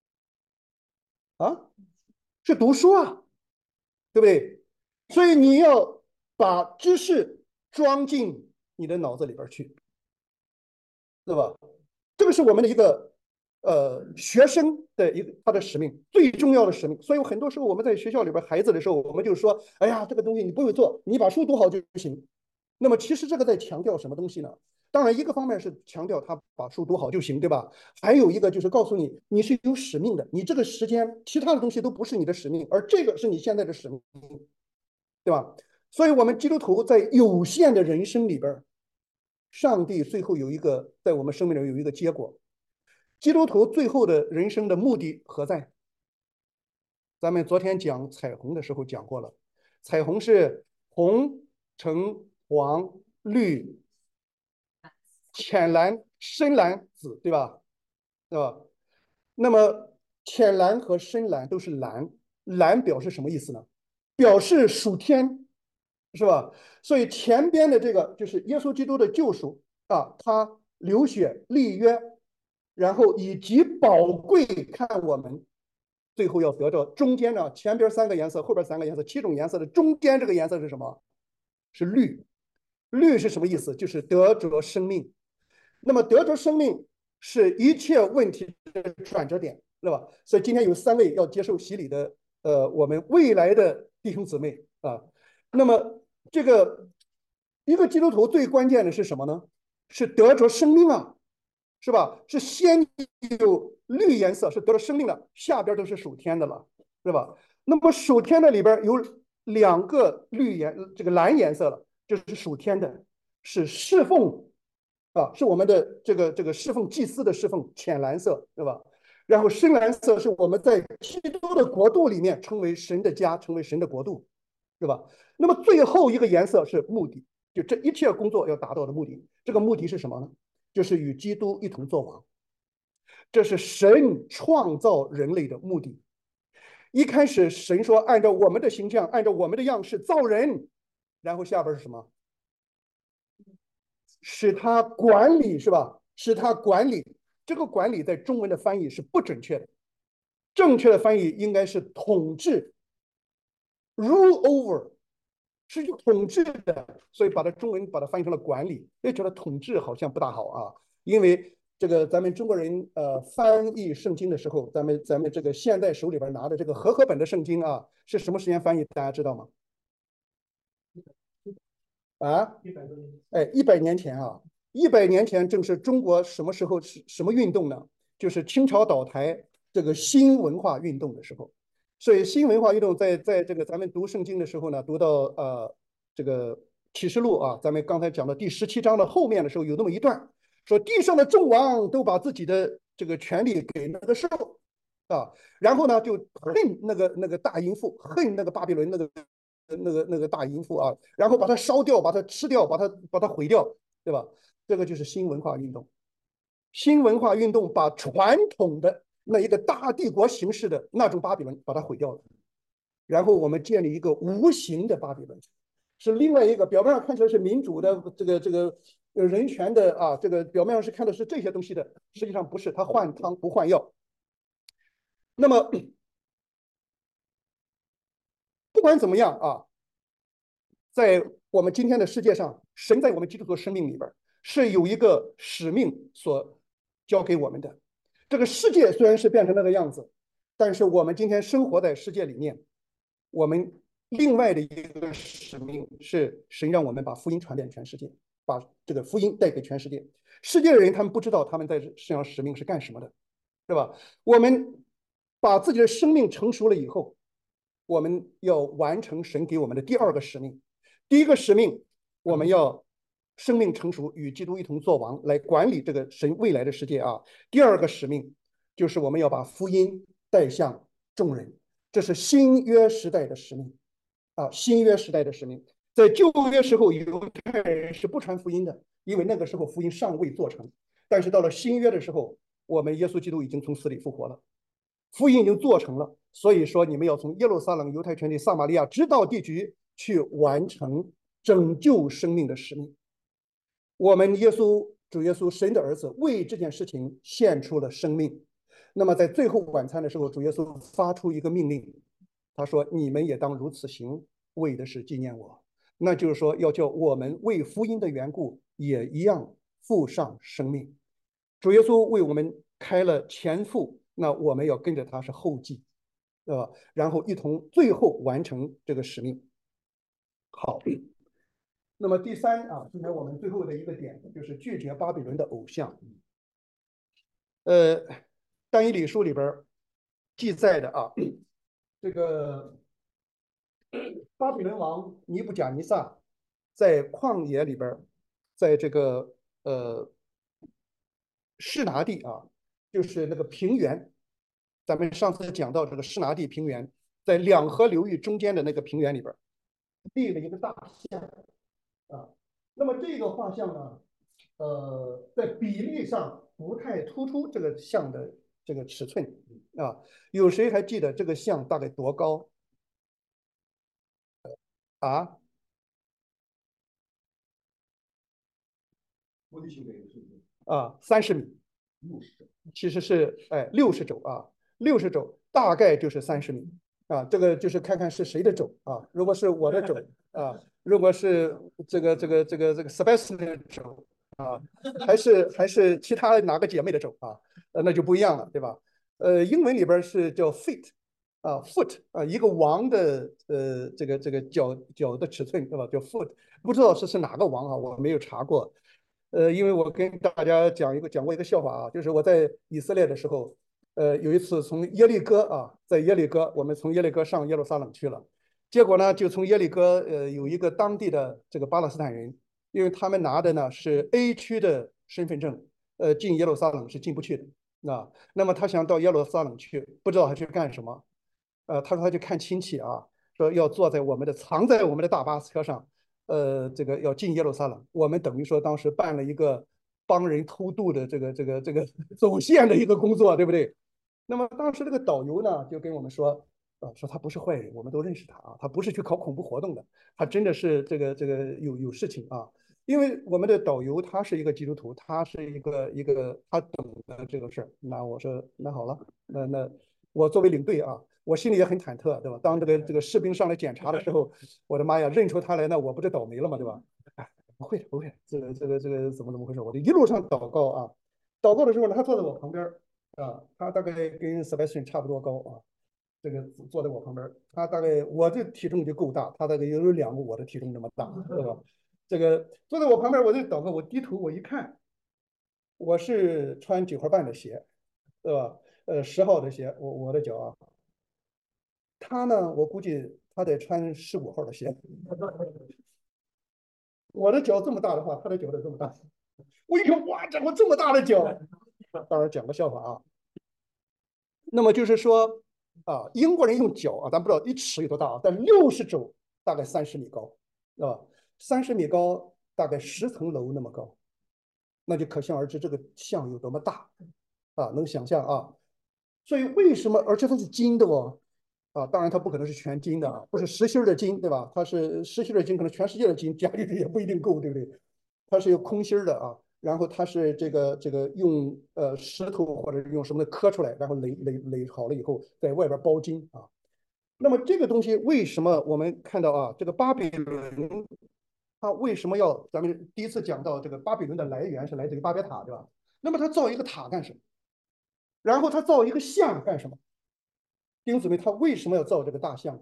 啊？是读书啊，对不对？所以你要把知识装进你的脑子里边去，对吧？这个是我们的一个呃学生的一个他的使命，最重要的使命。所以很多时候我们在学校里边孩子的时候，我们就说：“哎呀，这个东西你不会做，你把书读好就行。”那么其实这个在强调什么东西呢？当然，一个方面是强调他把书读好就行，对吧？还有一个就是告诉你，你是有使命的，你这个时间其他的东西都不是你的使命，而这个是你现在的使命，对吧？所以，我们基督徒在有限的人生里边，上帝最后有一个在我们生命里有一个结果。基督徒最后的人生的目的何在？咱们昨天讲彩虹的时候讲过了，彩虹是红、橙、黄、绿浅蓝、深蓝、紫，对吧？对吧？那么浅蓝和深蓝都是蓝，蓝表示什么意思呢？表示属天，是吧？所以前边的这个就是耶稣基督的救赎啊，他流血立约，然后以极宝贵看我们最后要得着中间呢，前边三个颜色，后边三个颜色，七种颜色的中间这个颜色是什么？是绿。绿是什么意思？就是得着生命。那么得着生命是一切问题的转折点，对吧？所以今天有三位要接受洗礼的，呃，我们未来的弟兄姊妹啊。那么这个一个基督徒最关键的是什么呢？是得着生命啊，是吧？是先有绿颜色，是得着生命的，下边都是属天的了，是吧？那么属天的里边有两个绿颜，这个蓝颜色了，这是属天的，是侍奉啊，是我们的这个这个侍奉祭司的侍奉，浅蓝色，对吧？然后深蓝色是我们在基督的国度里面成为神的家，成为神的国度，对吧？那么最后一个颜色是目的，就这一切工作要达到的目的。这个目的是什么呢？就是与基督一同作王。这是神创造人类的目的。一开始神说按照我们的形象，按照我们的样式造人，然后下边是什么？使他管理，是吧？使他管理。这个管理在中文的翻译是不准确的，正确的翻译应该是统治 ，rule over，是有统治的，所以把它中文把它翻译成了管理。也觉得统治好像不大好啊，因为这个咱们中国人呃翻译圣经的时候，咱们咱们这个现在手里边拿的这个和合本的圣经啊，是什么时间翻译？大家知道吗？啊，哎，一百年前啊，一百年前正是中国什么时候是什么运动呢？就是清朝倒台这个新文化运动的时候。所以新文化运动在在这个咱们读圣经的时候呢，读到呃这个启示录啊，咱们刚才讲的第十七章的后面的时候，有那么一段说地上的众王都把自己的这个权利给那个兽啊，然后呢就恨那个那个大淫妇，恨那个巴比伦那个那个那个大淫妇啊，然后把它烧掉，把它吃掉，把它把它毁掉，对吧？这个就是新文化运动。新文化运动把传统的那一个大帝国形式的那种巴比伦把它毁掉了，然后我们建立一个无形的巴比伦，是另外一个表面上看起来是民主的这个这个人权的啊，这个表面上是看的是这些东西的，实际上不是，它换汤不换药。那么不管怎么样啊，在我们今天的世界上，神在我们基督徒生命里边是有一个使命所交给我们的。这个世界虽然是变成那个样子，但是我们今天生活在世界里面，我们另外的一个使命是神让我们把福音传遍全世界，把这个福音带给全世界。世界的人他们不知道他们在世上使命是干什么的，对吧？我们把自己的生命成熟了以后，我们要完成神给我们的第二个使命。第一个使命，我们要生命成熟，与基督一同作王，来管理这个神未来的世界啊。第二个使命就是我们要把福音带向众人，这是新约时代的使命啊，新约时代的使命。在旧约时候，犹太人是不传福音的，因为那个时候福音尚未做成。但是到了新约的时候，我们耶稣基督已经从死里复活了，福音已经做成了。所以说，你们要从耶路撒冷、犹太全地、撒玛利亚，直到地极，去完成拯救生命的使命。我们耶稣主耶稣神的儿子为这件事情献出了生命。那么在最后晚餐的时候，主耶稣发出一个命令，他说：“你们也当如此行，为的是纪念我。”那就是说，要叫我们为福音的缘故，也一样付上生命。主耶稣为我们开了前赴，那我们要跟着他是后继，对吧？然后一同最后完成这个使命。好，那么第三啊，今天我们最后的一个点就是拒绝巴比伦的偶像。呃，但以理书里边记载的啊，这个巴比伦王尼布甲尼撒在旷野里边，在这个呃示拿地啊，就是那个平原，咱们上次讲到这个示拿地平原，在两河流域中间的那个平原里边立了一个大像啊。那么这个画像呢， 呃，在比例上不太突出这个像的这个尺寸啊。有谁还记得这个像大概多高啊？啊，三十米，其实是哎六十肘啊，六十肘大概就是三十米啊。这个就是看看是谁的肘啊。如果是我的肘啊，如果是这个这个这个这个 Sebastian 的肘啊，还是还是其他哪个姐妹的肘啊，呃，那就不一样了，对吧？呃，英文里边是叫 feet 啊，foot 啊，一个王的呃这个这个脚脚的尺寸，对吧？叫 foot，不知道是是哪个王啊，我没有查过。呃，因为我跟大家讲一个讲过一个笑话啊，就是我在以色列的时候，呃，有一次从耶利哥啊，在耶利哥，我们从耶利哥上耶路撒冷去了，结果呢，就从耶利哥，呃，有一个当地的这个巴勒斯坦人，因为他们拿的呢是 A 区的身份证，呃，进耶路撒冷是进不去的啊。那么他想到耶路撒冷去，不知道他去干什么，呃，他说他去看亲戚啊，说要坐在我们的藏在我们的大巴车上。呃，这个要进耶路撒冷，我们等于说当时办了一个帮人偷渡的这个这个这个走线的一个工作，对不对？那么当时这个导游呢，就跟我们说，呃，说他不是坏人，我们都认识他啊，他不是去搞恐怖活动的，他真的是这个这个有有事情啊。因为我们的导游他是一个基督徒，他是一个一个他懂得这个事儿。那我说那好了，那那我作为领队啊，我心里也很忐忑，对吧？当这个这个士兵上来检查的时候，我的妈呀，认出他来，那我不是倒霉了吗？对吧？哎，不会的，不会的，这个这个这个怎么怎么回事？我就一路上祷告啊，祷告的时候呢，他坐在我旁边啊，他大概跟 Sebastian 差不多高啊，这个坐在我旁边，他大概我这体重就够大，他大概有两个我的体重那么大，对吧？这个坐在我旁边，我就祷告，我低头我一看，我是穿九号半的鞋，对吧？呃，十号的鞋，我我的脚啊，他呢，我估计他得穿十五号的鞋。我的脚这么大的话，他的脚得这么大。我一看，哇，这我这么大的脚，当然讲个笑话啊。那么就是说啊，英国人用脚啊，咱不知道一尺有多大啊，但六十肘大概三十米高，啊，三十米高，大概十层楼那么高，那就可想而知这个像有多么大啊，能想象啊。所以为什么，而且它是金的哦，啊，当然它不可能是全金的啊，不是实心的金，对吧？它是实心的金，可能全世界的金加进去也不一定够，对不对？它是有空心的啊，然后它是这个这个用呃石头或者用什么的刻出来，然后垒垒垒好了以后，在外边包金啊。那么这个东西为什么我们看到啊，这个巴比伦它为什么要咱们第一次讲到这个巴比伦的来源是来自于巴别塔，对吧？那么他造一个塔干什么？然后他造一个像干什么？弟兄姊妹，他为什么要造这个大象？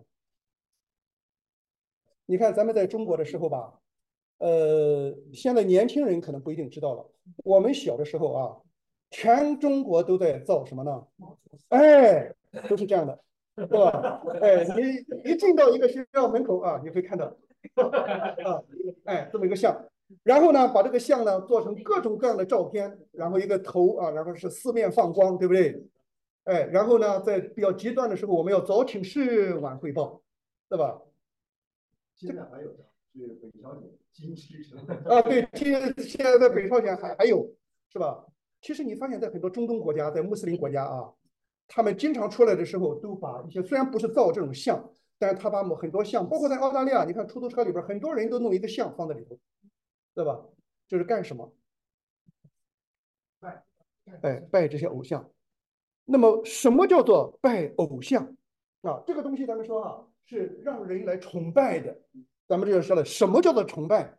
你看咱们在中国的时候吧，呃，现在年轻人可能不一定知道了。我们小的时候啊，全中国都在造什么呢？哎，都是这样的，对吧？哎，你一进到一个学校门口啊，你会看到啊，哎，这么一个像，然后呢，把这个像呢做成各种各样的照片，然后一个头啊，然后是四面放光，对不对？哎，然后呢，在比较极端的时候，我们要早请示晚汇报，对吧？现在还有的是北朝鲜金狮城啊，对，现现在在北朝鲜还还有是吧？其实你发现，在很多中东国家，在穆斯林国家啊，他们经常出来的时候，都把一些虽然不是造这种像，但是他把很多像，包括在澳大利亚，你看出租车里边很多人都弄一个像放在里头，对吧？就是干什么？拜，哎，拜这些偶像。那么什么叫做拜偶像啊？这个东西咱们说啊，是让人来崇拜的。咱们这就说了，什么叫做崇拜？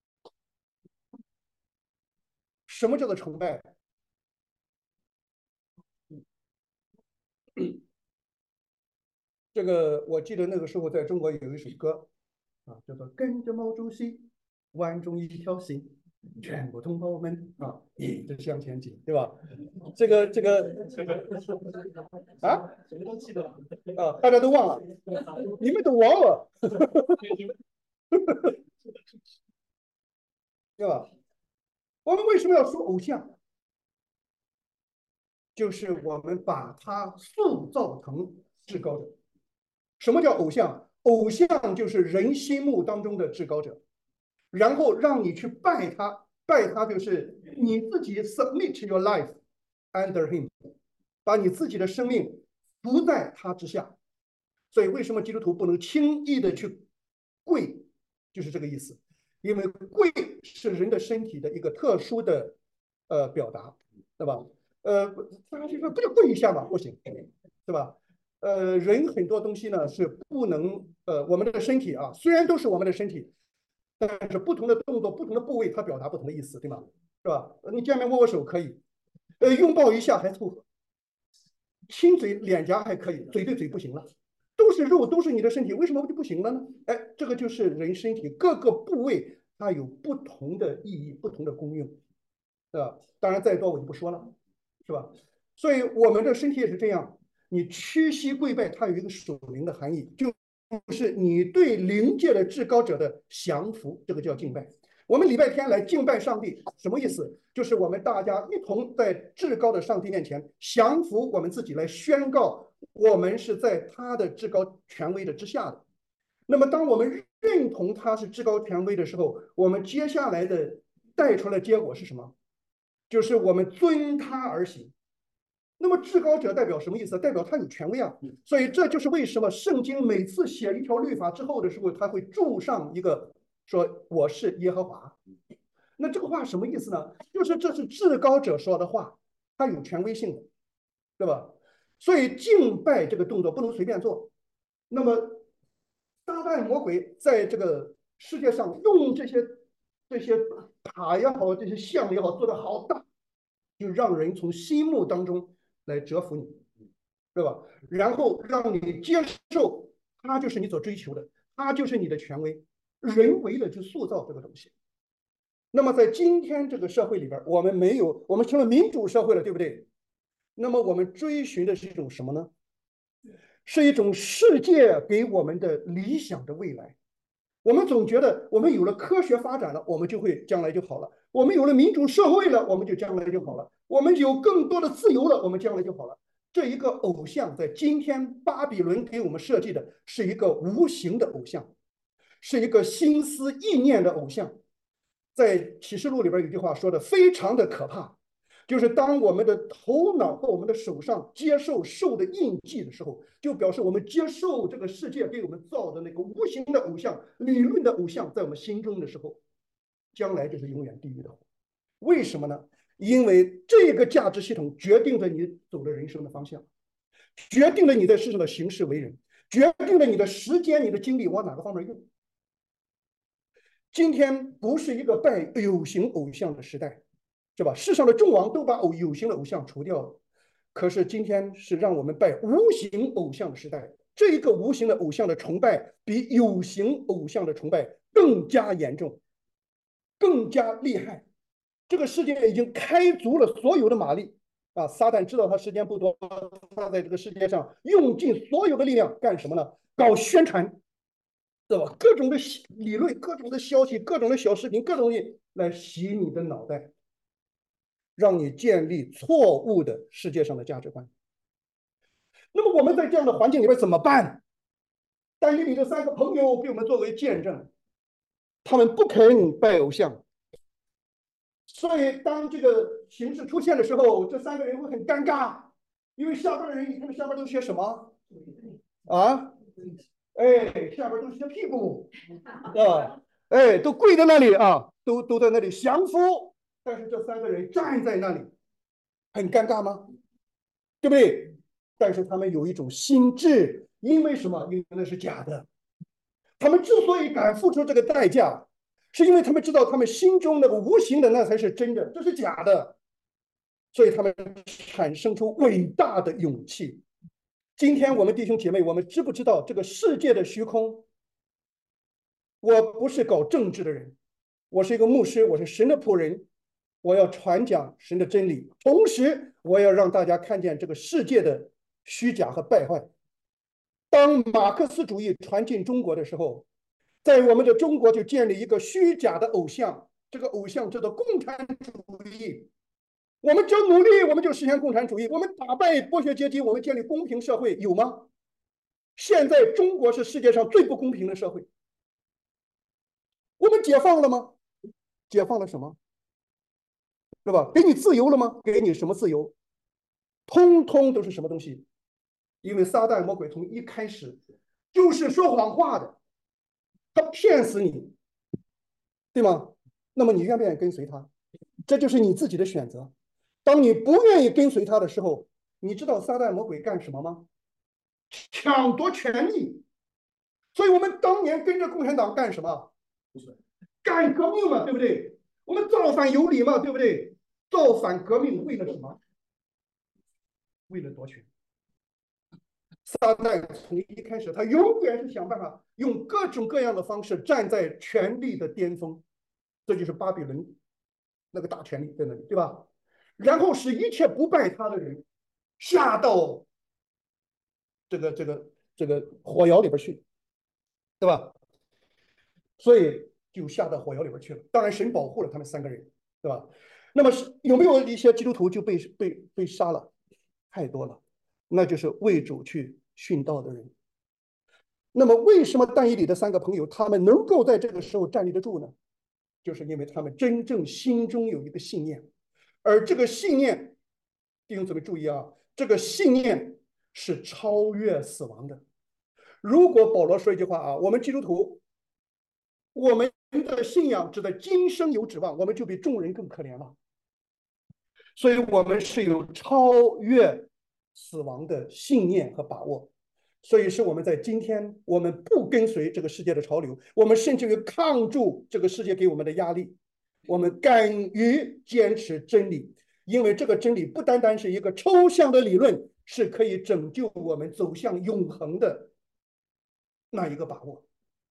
什么叫做崇拜？这个我记得那个时候在中国有一首歌啊，叫做《跟着毛主席，万众一条心》，全国同胞们啊，一直向前进，对吧？这个这个啊啊，大家都忘了，你们都忘了，对吧？我们为什么要说偶像？就是我们把他塑造成至高者。什么叫偶像？偶像就是人心目当中的至高者，然后让你去拜他， 拜他就是你自己 submit your life under him， 把你自己的生命服在他之下。所以为什么基督徒不能轻易的去跪，就是这个意思。因为跪是人的身体的一个特殊的呃表达，对吧？呃，大家就说不就跪一下嘛？不行，对吧？呃，人很多东西呢是不能呃，我们的身体啊，虽然都是我们的身体，但是不同的动作、不同的部位，它表达不同的意思，对吗？是吧？你见面握握手可以，呃，拥抱一下还凑合，亲嘴脸颊还可以，嘴对嘴不行了。都是肉，都是你的身体，为什么就不行了呢？哎，这个就是人身体各个部位它有不同的意义、不同的功用，对吧？当然再多我就不说了，是吧？所以我们的身体也是这样，你屈膝跪拜，它有一个属灵的含义，就是你对灵界的至高者的降服，这个叫敬拜。我们礼拜天来敬拜上帝，什么意思？就是我们大家一同在至高的上帝面前降服我们自己，来宣告我们是在他的至高权威的之下的。那么，当我们认同他是至高权威的时候，我们接下来的带出来的结果是什么？就是我们遵他而行。那么至高者代表什么意思？代表他有权威啊。所以这就是为什么圣经每次写一条律法之后的时候，他会注上一个说我是耶和华。那这个话什么意思呢？就是这是至高者说的话，它有权威性的，对吧？所以敬拜这个动作不能随便做。那么撒旦魔鬼在这个世界上用这些这些塔也好，这些像也好，做的好大，就让人从心目当中来折服你，对吧？然后让你接受他就是你所追求的，他就是你的权威，人为的去塑造这个东西。那么在今天这个社会里边，我们没有，我们成了民主社会了，对不对？那么我们追寻的是一种什么呢？是一种世界给我们的理想的未来。我们总觉得我们有了科学发展了，我们就会将来就好了；我们有了民主社会了，我们就将来就好了；我们有更多的自由了，我们将来就好了。这一个偶像，在今天巴比伦给我们设计的是一个无形的偶像，是一个心思意念的偶像。在启示录里边有句话说的非常的可怕，就是当我们的头脑和我们的手上接受兽的印记的时候，就表示我们接受这个世界给我们造的那个无形的偶像、理论的偶像在我们心中的时候，将来就是永远地狱的火。为什么呢？因为这个价值系统决定着你走的人生的方向，决定了你在世上的行事为人，决定了你的时间、你的精力往哪个方面用。今天不是一个拜有形偶像的时代，是吧？世上的众王都把偶有形的偶像除掉了，可是今天是让我们拜无形偶像的时代。这一个无形的偶像的崇拜，比有形偶像的崇拜更加严重，更加厉害。这个世界已经开足了所有的马力啊！撒旦知道他时间不多，他在这个世界上用尽所有的力量干什么呢？搞宣传。对吧？各种的理论、各种的消息、各种的小视频、各种的来洗你的脑袋，让你建立错误的世界上的价值观。那么我们在这样的环境里边怎么办？但以理的三个朋友给我们作为见证，他们不肯拜偶像，所以当这个形势出现的时候，这三个人会很尴尬，因为下边的人，你看下边都写什么啊？哎，下边都是些屁股啊，哎，都跪在那里啊，都都在那里降服。但是这三个人站在那里，很尴尬吗？对不对？但是他们有一种心智，因为什么？因为那是假的。他们之所以敢付出这个代价，是因为他们知道他们心中那个无形的那才是真的，这是假的。所以他们产生出伟大的勇气。今天我们弟兄姐妹，我们知不知道这个世界的虚空？我不是搞政治的人，我是一个牧师，我是神的仆人，我要传讲神的真理，同时我要让大家看见这个世界的虚假和败坏。当马克思主义传进中国的时候，在我们的中国就建立一个虚假的偶像，这个偶像叫做共产主义。我们只要努力，我们就实现共产主义。我们打败剥削阶级，我们建立公平社会，有吗？现在中国是世界上最不公平的社会。我们解放了吗？解放了什么？ 是吧？给你自由了吗？给你什么自由？通通都是什么东西？因为撒旦魔鬼从一开始就是说谎话的，他骗死你，对吗？那么你愿不愿意跟随他？这就是你自己的选择。当你不愿意跟随他的时候，你知道撒旦魔鬼干什么吗？抢夺权力。所以我们当年跟着共产党干什么？干革命嘛，对不对？我们造反有理嘛，对不对？造反革命为了什么？为了夺权。撒旦从一开始，他永远是想办法用各种各样的方式站在权力的巅峰，这就是巴比伦那个大权力在那里，对吧？然后使一切不拜他的人下到这个这个这个火窑里边去，对吧？所以就下到火窑里边去了。当然，神保护了他们三个人，对吧？那么是有没有一些基督徒就被被被杀了？太多了，那就是为主去殉道的人。那么，为什么但以理的三个朋友他们能够在这个时候站立得住呢？就是因为他们真正心中有一个信念，而这个信念，弟兄姊妹注意啊，这个信念是超越死亡的。如果保罗说一句话啊，我们基督徒，我们的信仰只在今生有指望，我们就比众人更可怜了。所以，我们是有超越死亡的信念和把握。所以是我们在今天，我们不跟随这个世界的潮流，我们甚至于抗住这个世界给我们的压力，我们敢于坚持真理，因为这个真理不单单是一个抽象的理论，是可以拯救我们走向永恒的那一个把握。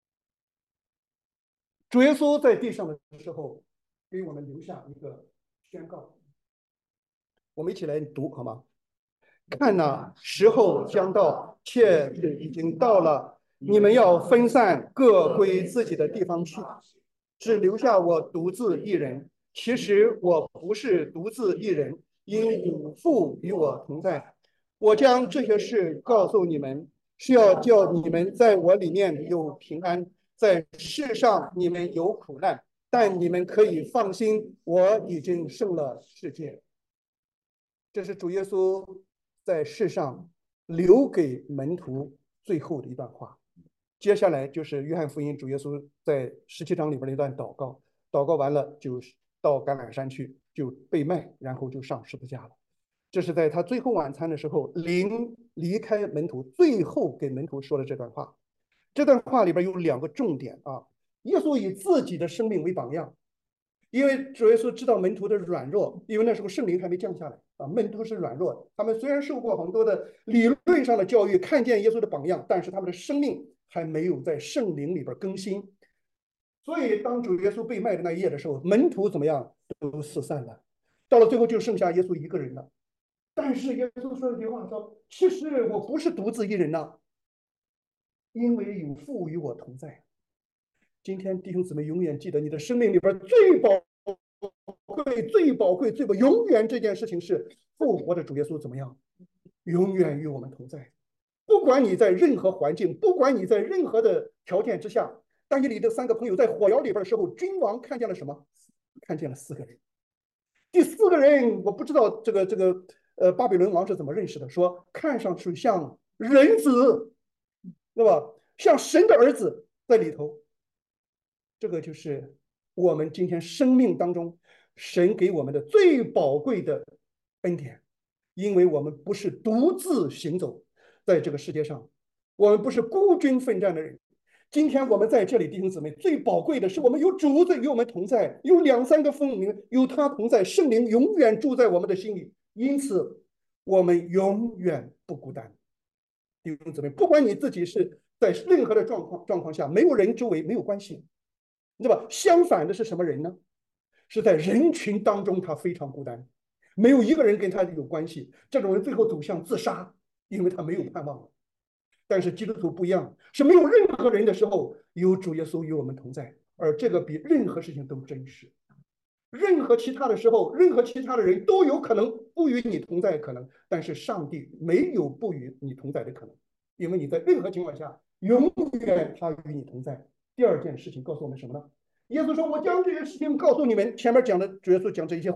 主耶稣在地上的时候，给我们留下一个宣告，我们一起来读好吗？看哪，时候将到，切是已经到了。你们要分散，各归自己的地方去，只留下我独自一人。其实我不是独自一人，因有父与我同在。我将这些事告诉你们，是要叫你们在我里面有平安。在世上你们有苦难，但你们可以放心，我已经胜了世界。这是主耶稣在世上留给门徒最后的一段话。接下来就是约翰福音，主耶稣在十七章里边的一段祷告，祷告完了就到橄榄山去，就被卖，然后就上十字架了。这是在他最后晚餐的时候，临离开门徒，最后给门徒说的这段话。这段话里边有两个重点啊，耶稣以自己的生命为榜样，因为主耶稣知道门徒的软弱，因为那时候圣灵还没降下来啊，门徒是软弱的。他们虽然受过很多的理论上的教育，看见耶稣的榜样，但是他们的生命还没有在圣灵里边更新。所以当主耶稣被卖的那一夜的时候，门徒怎么样都四散了，到了最后就剩下耶稣一个人了。但是耶稣说了一句话说：“其实我不是独自一人呐，因为有父与我同在。”今天弟兄姊妹永远记得，你的生命里边最宝贵、最宝贵、最宝永远这件事情是复活的主耶稣怎么样？永远与我们同在。不管你在任何环境，不管你在任何的条件之下，但以理的三个朋友在火窑里边的时候，君王看见了什么？看见了四个人。第四个人，我不知道这个这个呃巴比伦王是怎么认识的，说看上去像人子，对吧？像神的儿子在里头。这个就是我们今天生命当中神给我们的最宝贵的恩典，因为我们不是独自行走在这个世界上，我们不是孤军奋战的人。今天我们在这里，弟兄姊妹，最宝贵的是我们有主在与我们同在，有两三个奉名，有他同在，圣灵永远住在我们的心里，因此我们永远不孤单。弟兄姊妹，不管你自己是在任何的状况状况下，没有人周围，没有关系，对吧？相反的是什么人呢？是在人群当中，他非常孤单，没有一个人跟他有关系。这种人最后走向自杀，因为他没有盼望了。但是基督徒不一样，是没有任何人的时候，有主耶稣与我们同在，而这个比任何事情都真实。任何其他的时候，任何其他的人都有可能不与你同在可能，但是上帝没有不与你同在的可能，因为你在任何情况下，永远他与你同在。第二件事情告诉我们什么呢？耶稣说：“我将这些事情告诉你们。”前面讲的主耶稣讲这些话，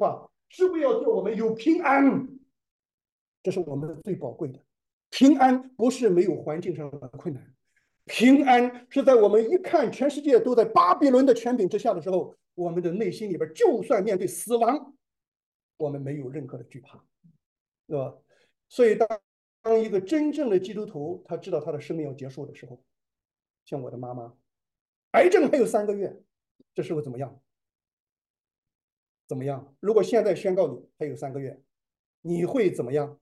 是为了叫我们有平安，这是我们最宝贵的。平安不是没有环境上的困难，平安是在我们一看全世界都在巴比伦的权柄之下的时候，我们的内心里边就算面对死亡，我们没有任何的惧怕，对吧？所以当当一个真正的基督徒，他知道他的生命要结束的时候，像我的妈妈，癌症还有三个月，这时候怎么样？怎么样？如果现在宣告你还有三个月，你会怎么样？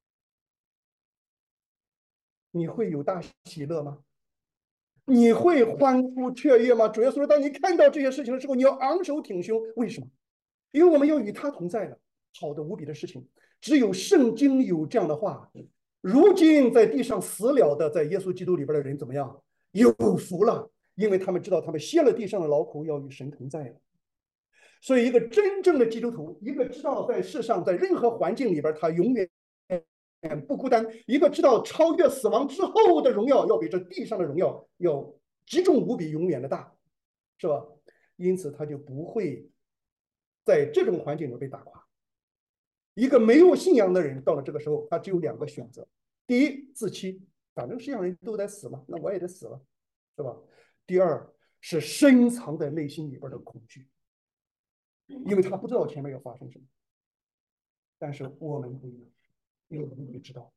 你会有大喜乐吗？你会欢呼雀跃吗？主要说，当你看到这些事情的时候，你要昂首挺胸。为什么？因为我们要与他同在了，好的无比的事情。只有圣经有这样的话。如今在地上死了的，在耶稣基督里边的人怎么样？有福了，因为他们知道他们歇了地上的劳苦，要与神同在了。所以，一个真正的基督徒，一个知道在世上在任何环境里边，他永远不孤单，一个知道超越死亡之后的荣耀，要比这地上的荣耀要极重无比、永远的大，是吧？因此，他就不会在这种环境里被打垮。一个没有信仰的人，到了这个时候，他只有两个选择：第一，自欺，反正世上人都得死嘛，那我也得死了，是吧？第二是深藏在内心里边的恐惧，因为他不知道前面要发生什么。但是我们不一样，因为我们也知道，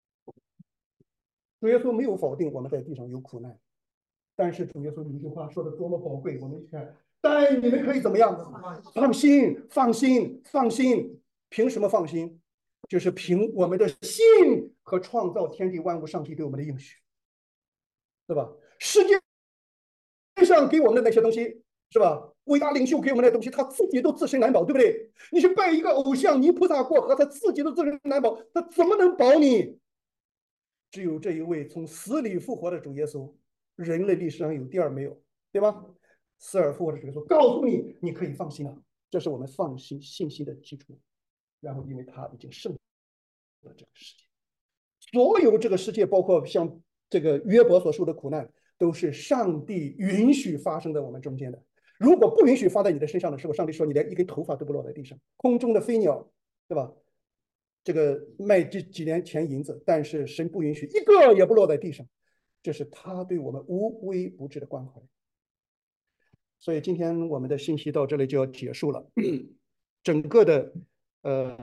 主耶稣没有否定我们在地上有苦难，但是主耶稣有一句话说的多么宝贵，我们一看，但你们可以怎么样？放心，放心，放心。凭什么放心？就是凭我们的信和创造天地万物上帝对我们的应许，对吧？世界上给我们的那些东西，是吧？伟大领袖给我们的东西，他自己都自身难保，对不对？你去拜一个偶像，泥菩萨过河，他自己都自身难保，他怎么能保你？只有这一位从死里复活的主耶稣，人类历史上有第二没有，对吧？死而复活的主耶稣告诉你，你可以放心了，这是我们放心信心的基础。然后，因为他已经胜了这个世界，所有这个世界，包括像这个约伯所受的苦难，都是上帝允许发生在我们中间的。如果不允许发在你的身上的时候，上帝说你连一根头发都不落在地上，空中的飞鸟，对吧？这个卖这几年钱银子，但是神不允许一个也不落在地上，这是他对我们无微不至的关怀。所以今天我们的信息到这里就要结束了，整个的呃，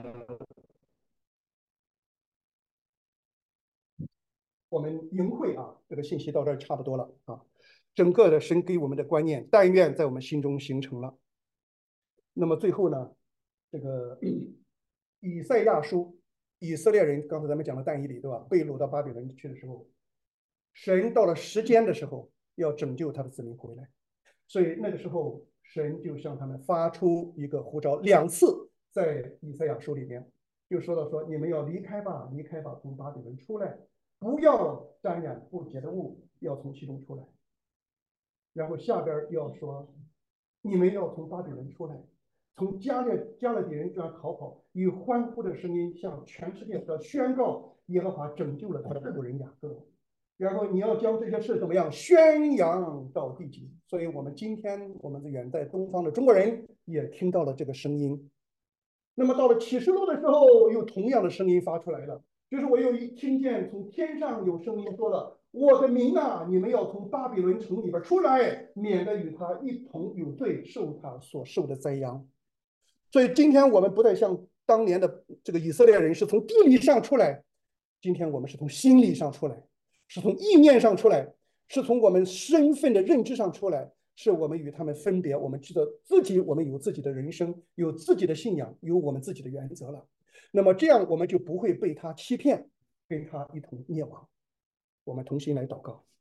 我们营会啊，这个信息到这儿差不多了啊。整个的神给我们的观念，但愿在我们心中形成了。那么最后呢，这个以赛亚书，以色列人刚才咱们讲的但以理，对吧？被掳到巴比伦去的时候，神到了时间的时候要拯救他的子民回来，所以那个时候神就向他们发出一个呼召，两次在以赛亚书里面就说到说，你们要离开吧，离开吧，从巴比伦出来，不要沾染不洁的物，要从其中出来。然后下边要说，你们要从巴比伦出来，从加勒加勒底人这样逃跑，以欢呼的声音向全世界的宣告耶和华拯救了他的仆人雅各。然后你要将这些事怎么样宣扬到地极。所以我们今天我们远在东方的中国人也听到了这个声音。那么到了启示录的时候，又同样的声音发出来了，就是我又听见从天上有声音说了：“我的民啊，你们要从巴比伦城里边出来，免得与他一同有罪，受他所受的灾殃。”所以今天我们不再像当年的这个以色列人是从地理上出来，今天我们是从心理上出来，是从意念上出来，是从我们身份的认知上出来，是我们与他们分别，我们知道自己，我们有自己的人生，有自己的信仰，有我们自己的原则了。那么这样我们就不会被他欺骗，跟他一同灭亡。我们同心来祷告。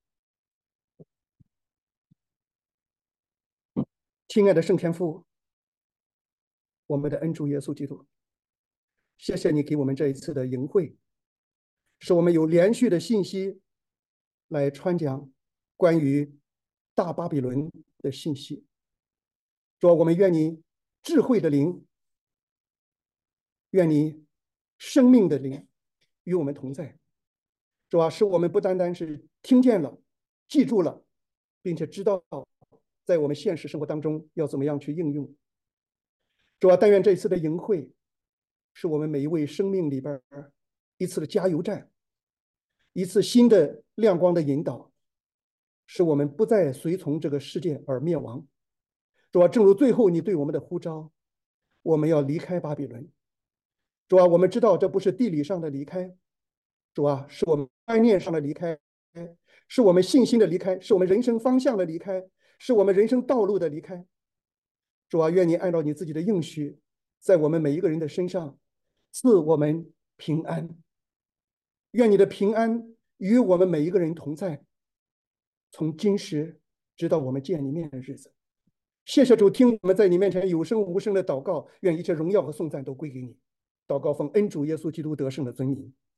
亲爱的圣天父，我们的恩主耶稣基督，谢谢你给我们这一次的营会，使我们有连续的信息来传讲关于大巴比伦的信息。主啊，我们愿你智慧的灵，愿你生命的灵与我们同在。主啊，使我们不单单是听见了、记住了，并且知道在我们现实生活当中要怎么样去应用。 主啊，但愿这次的营会是我们每一位生命里边一次的加油站，一次新的亮光的引导，使我们不再随从这个世界而灭亡。主啊，正如最后你对我们的呼召，我们要离开巴比伦。主啊，我们知道这不是地理上的离开，主啊，是我们观念上的离开，是我们信心的离开，是我们人生方向的离开，是我们人生道路的离开。主啊，愿你按照你自己的应许，在我们每一个人的身上赐我们平安。愿你的平安与我们每一个人同在，从今时直到我们见你面的日子。谢谢主，听我们在你面前有声无声的祷告，愿一切荣耀和颂赞都归给你。祷告奉恩主耶稣基督得胜的尊名。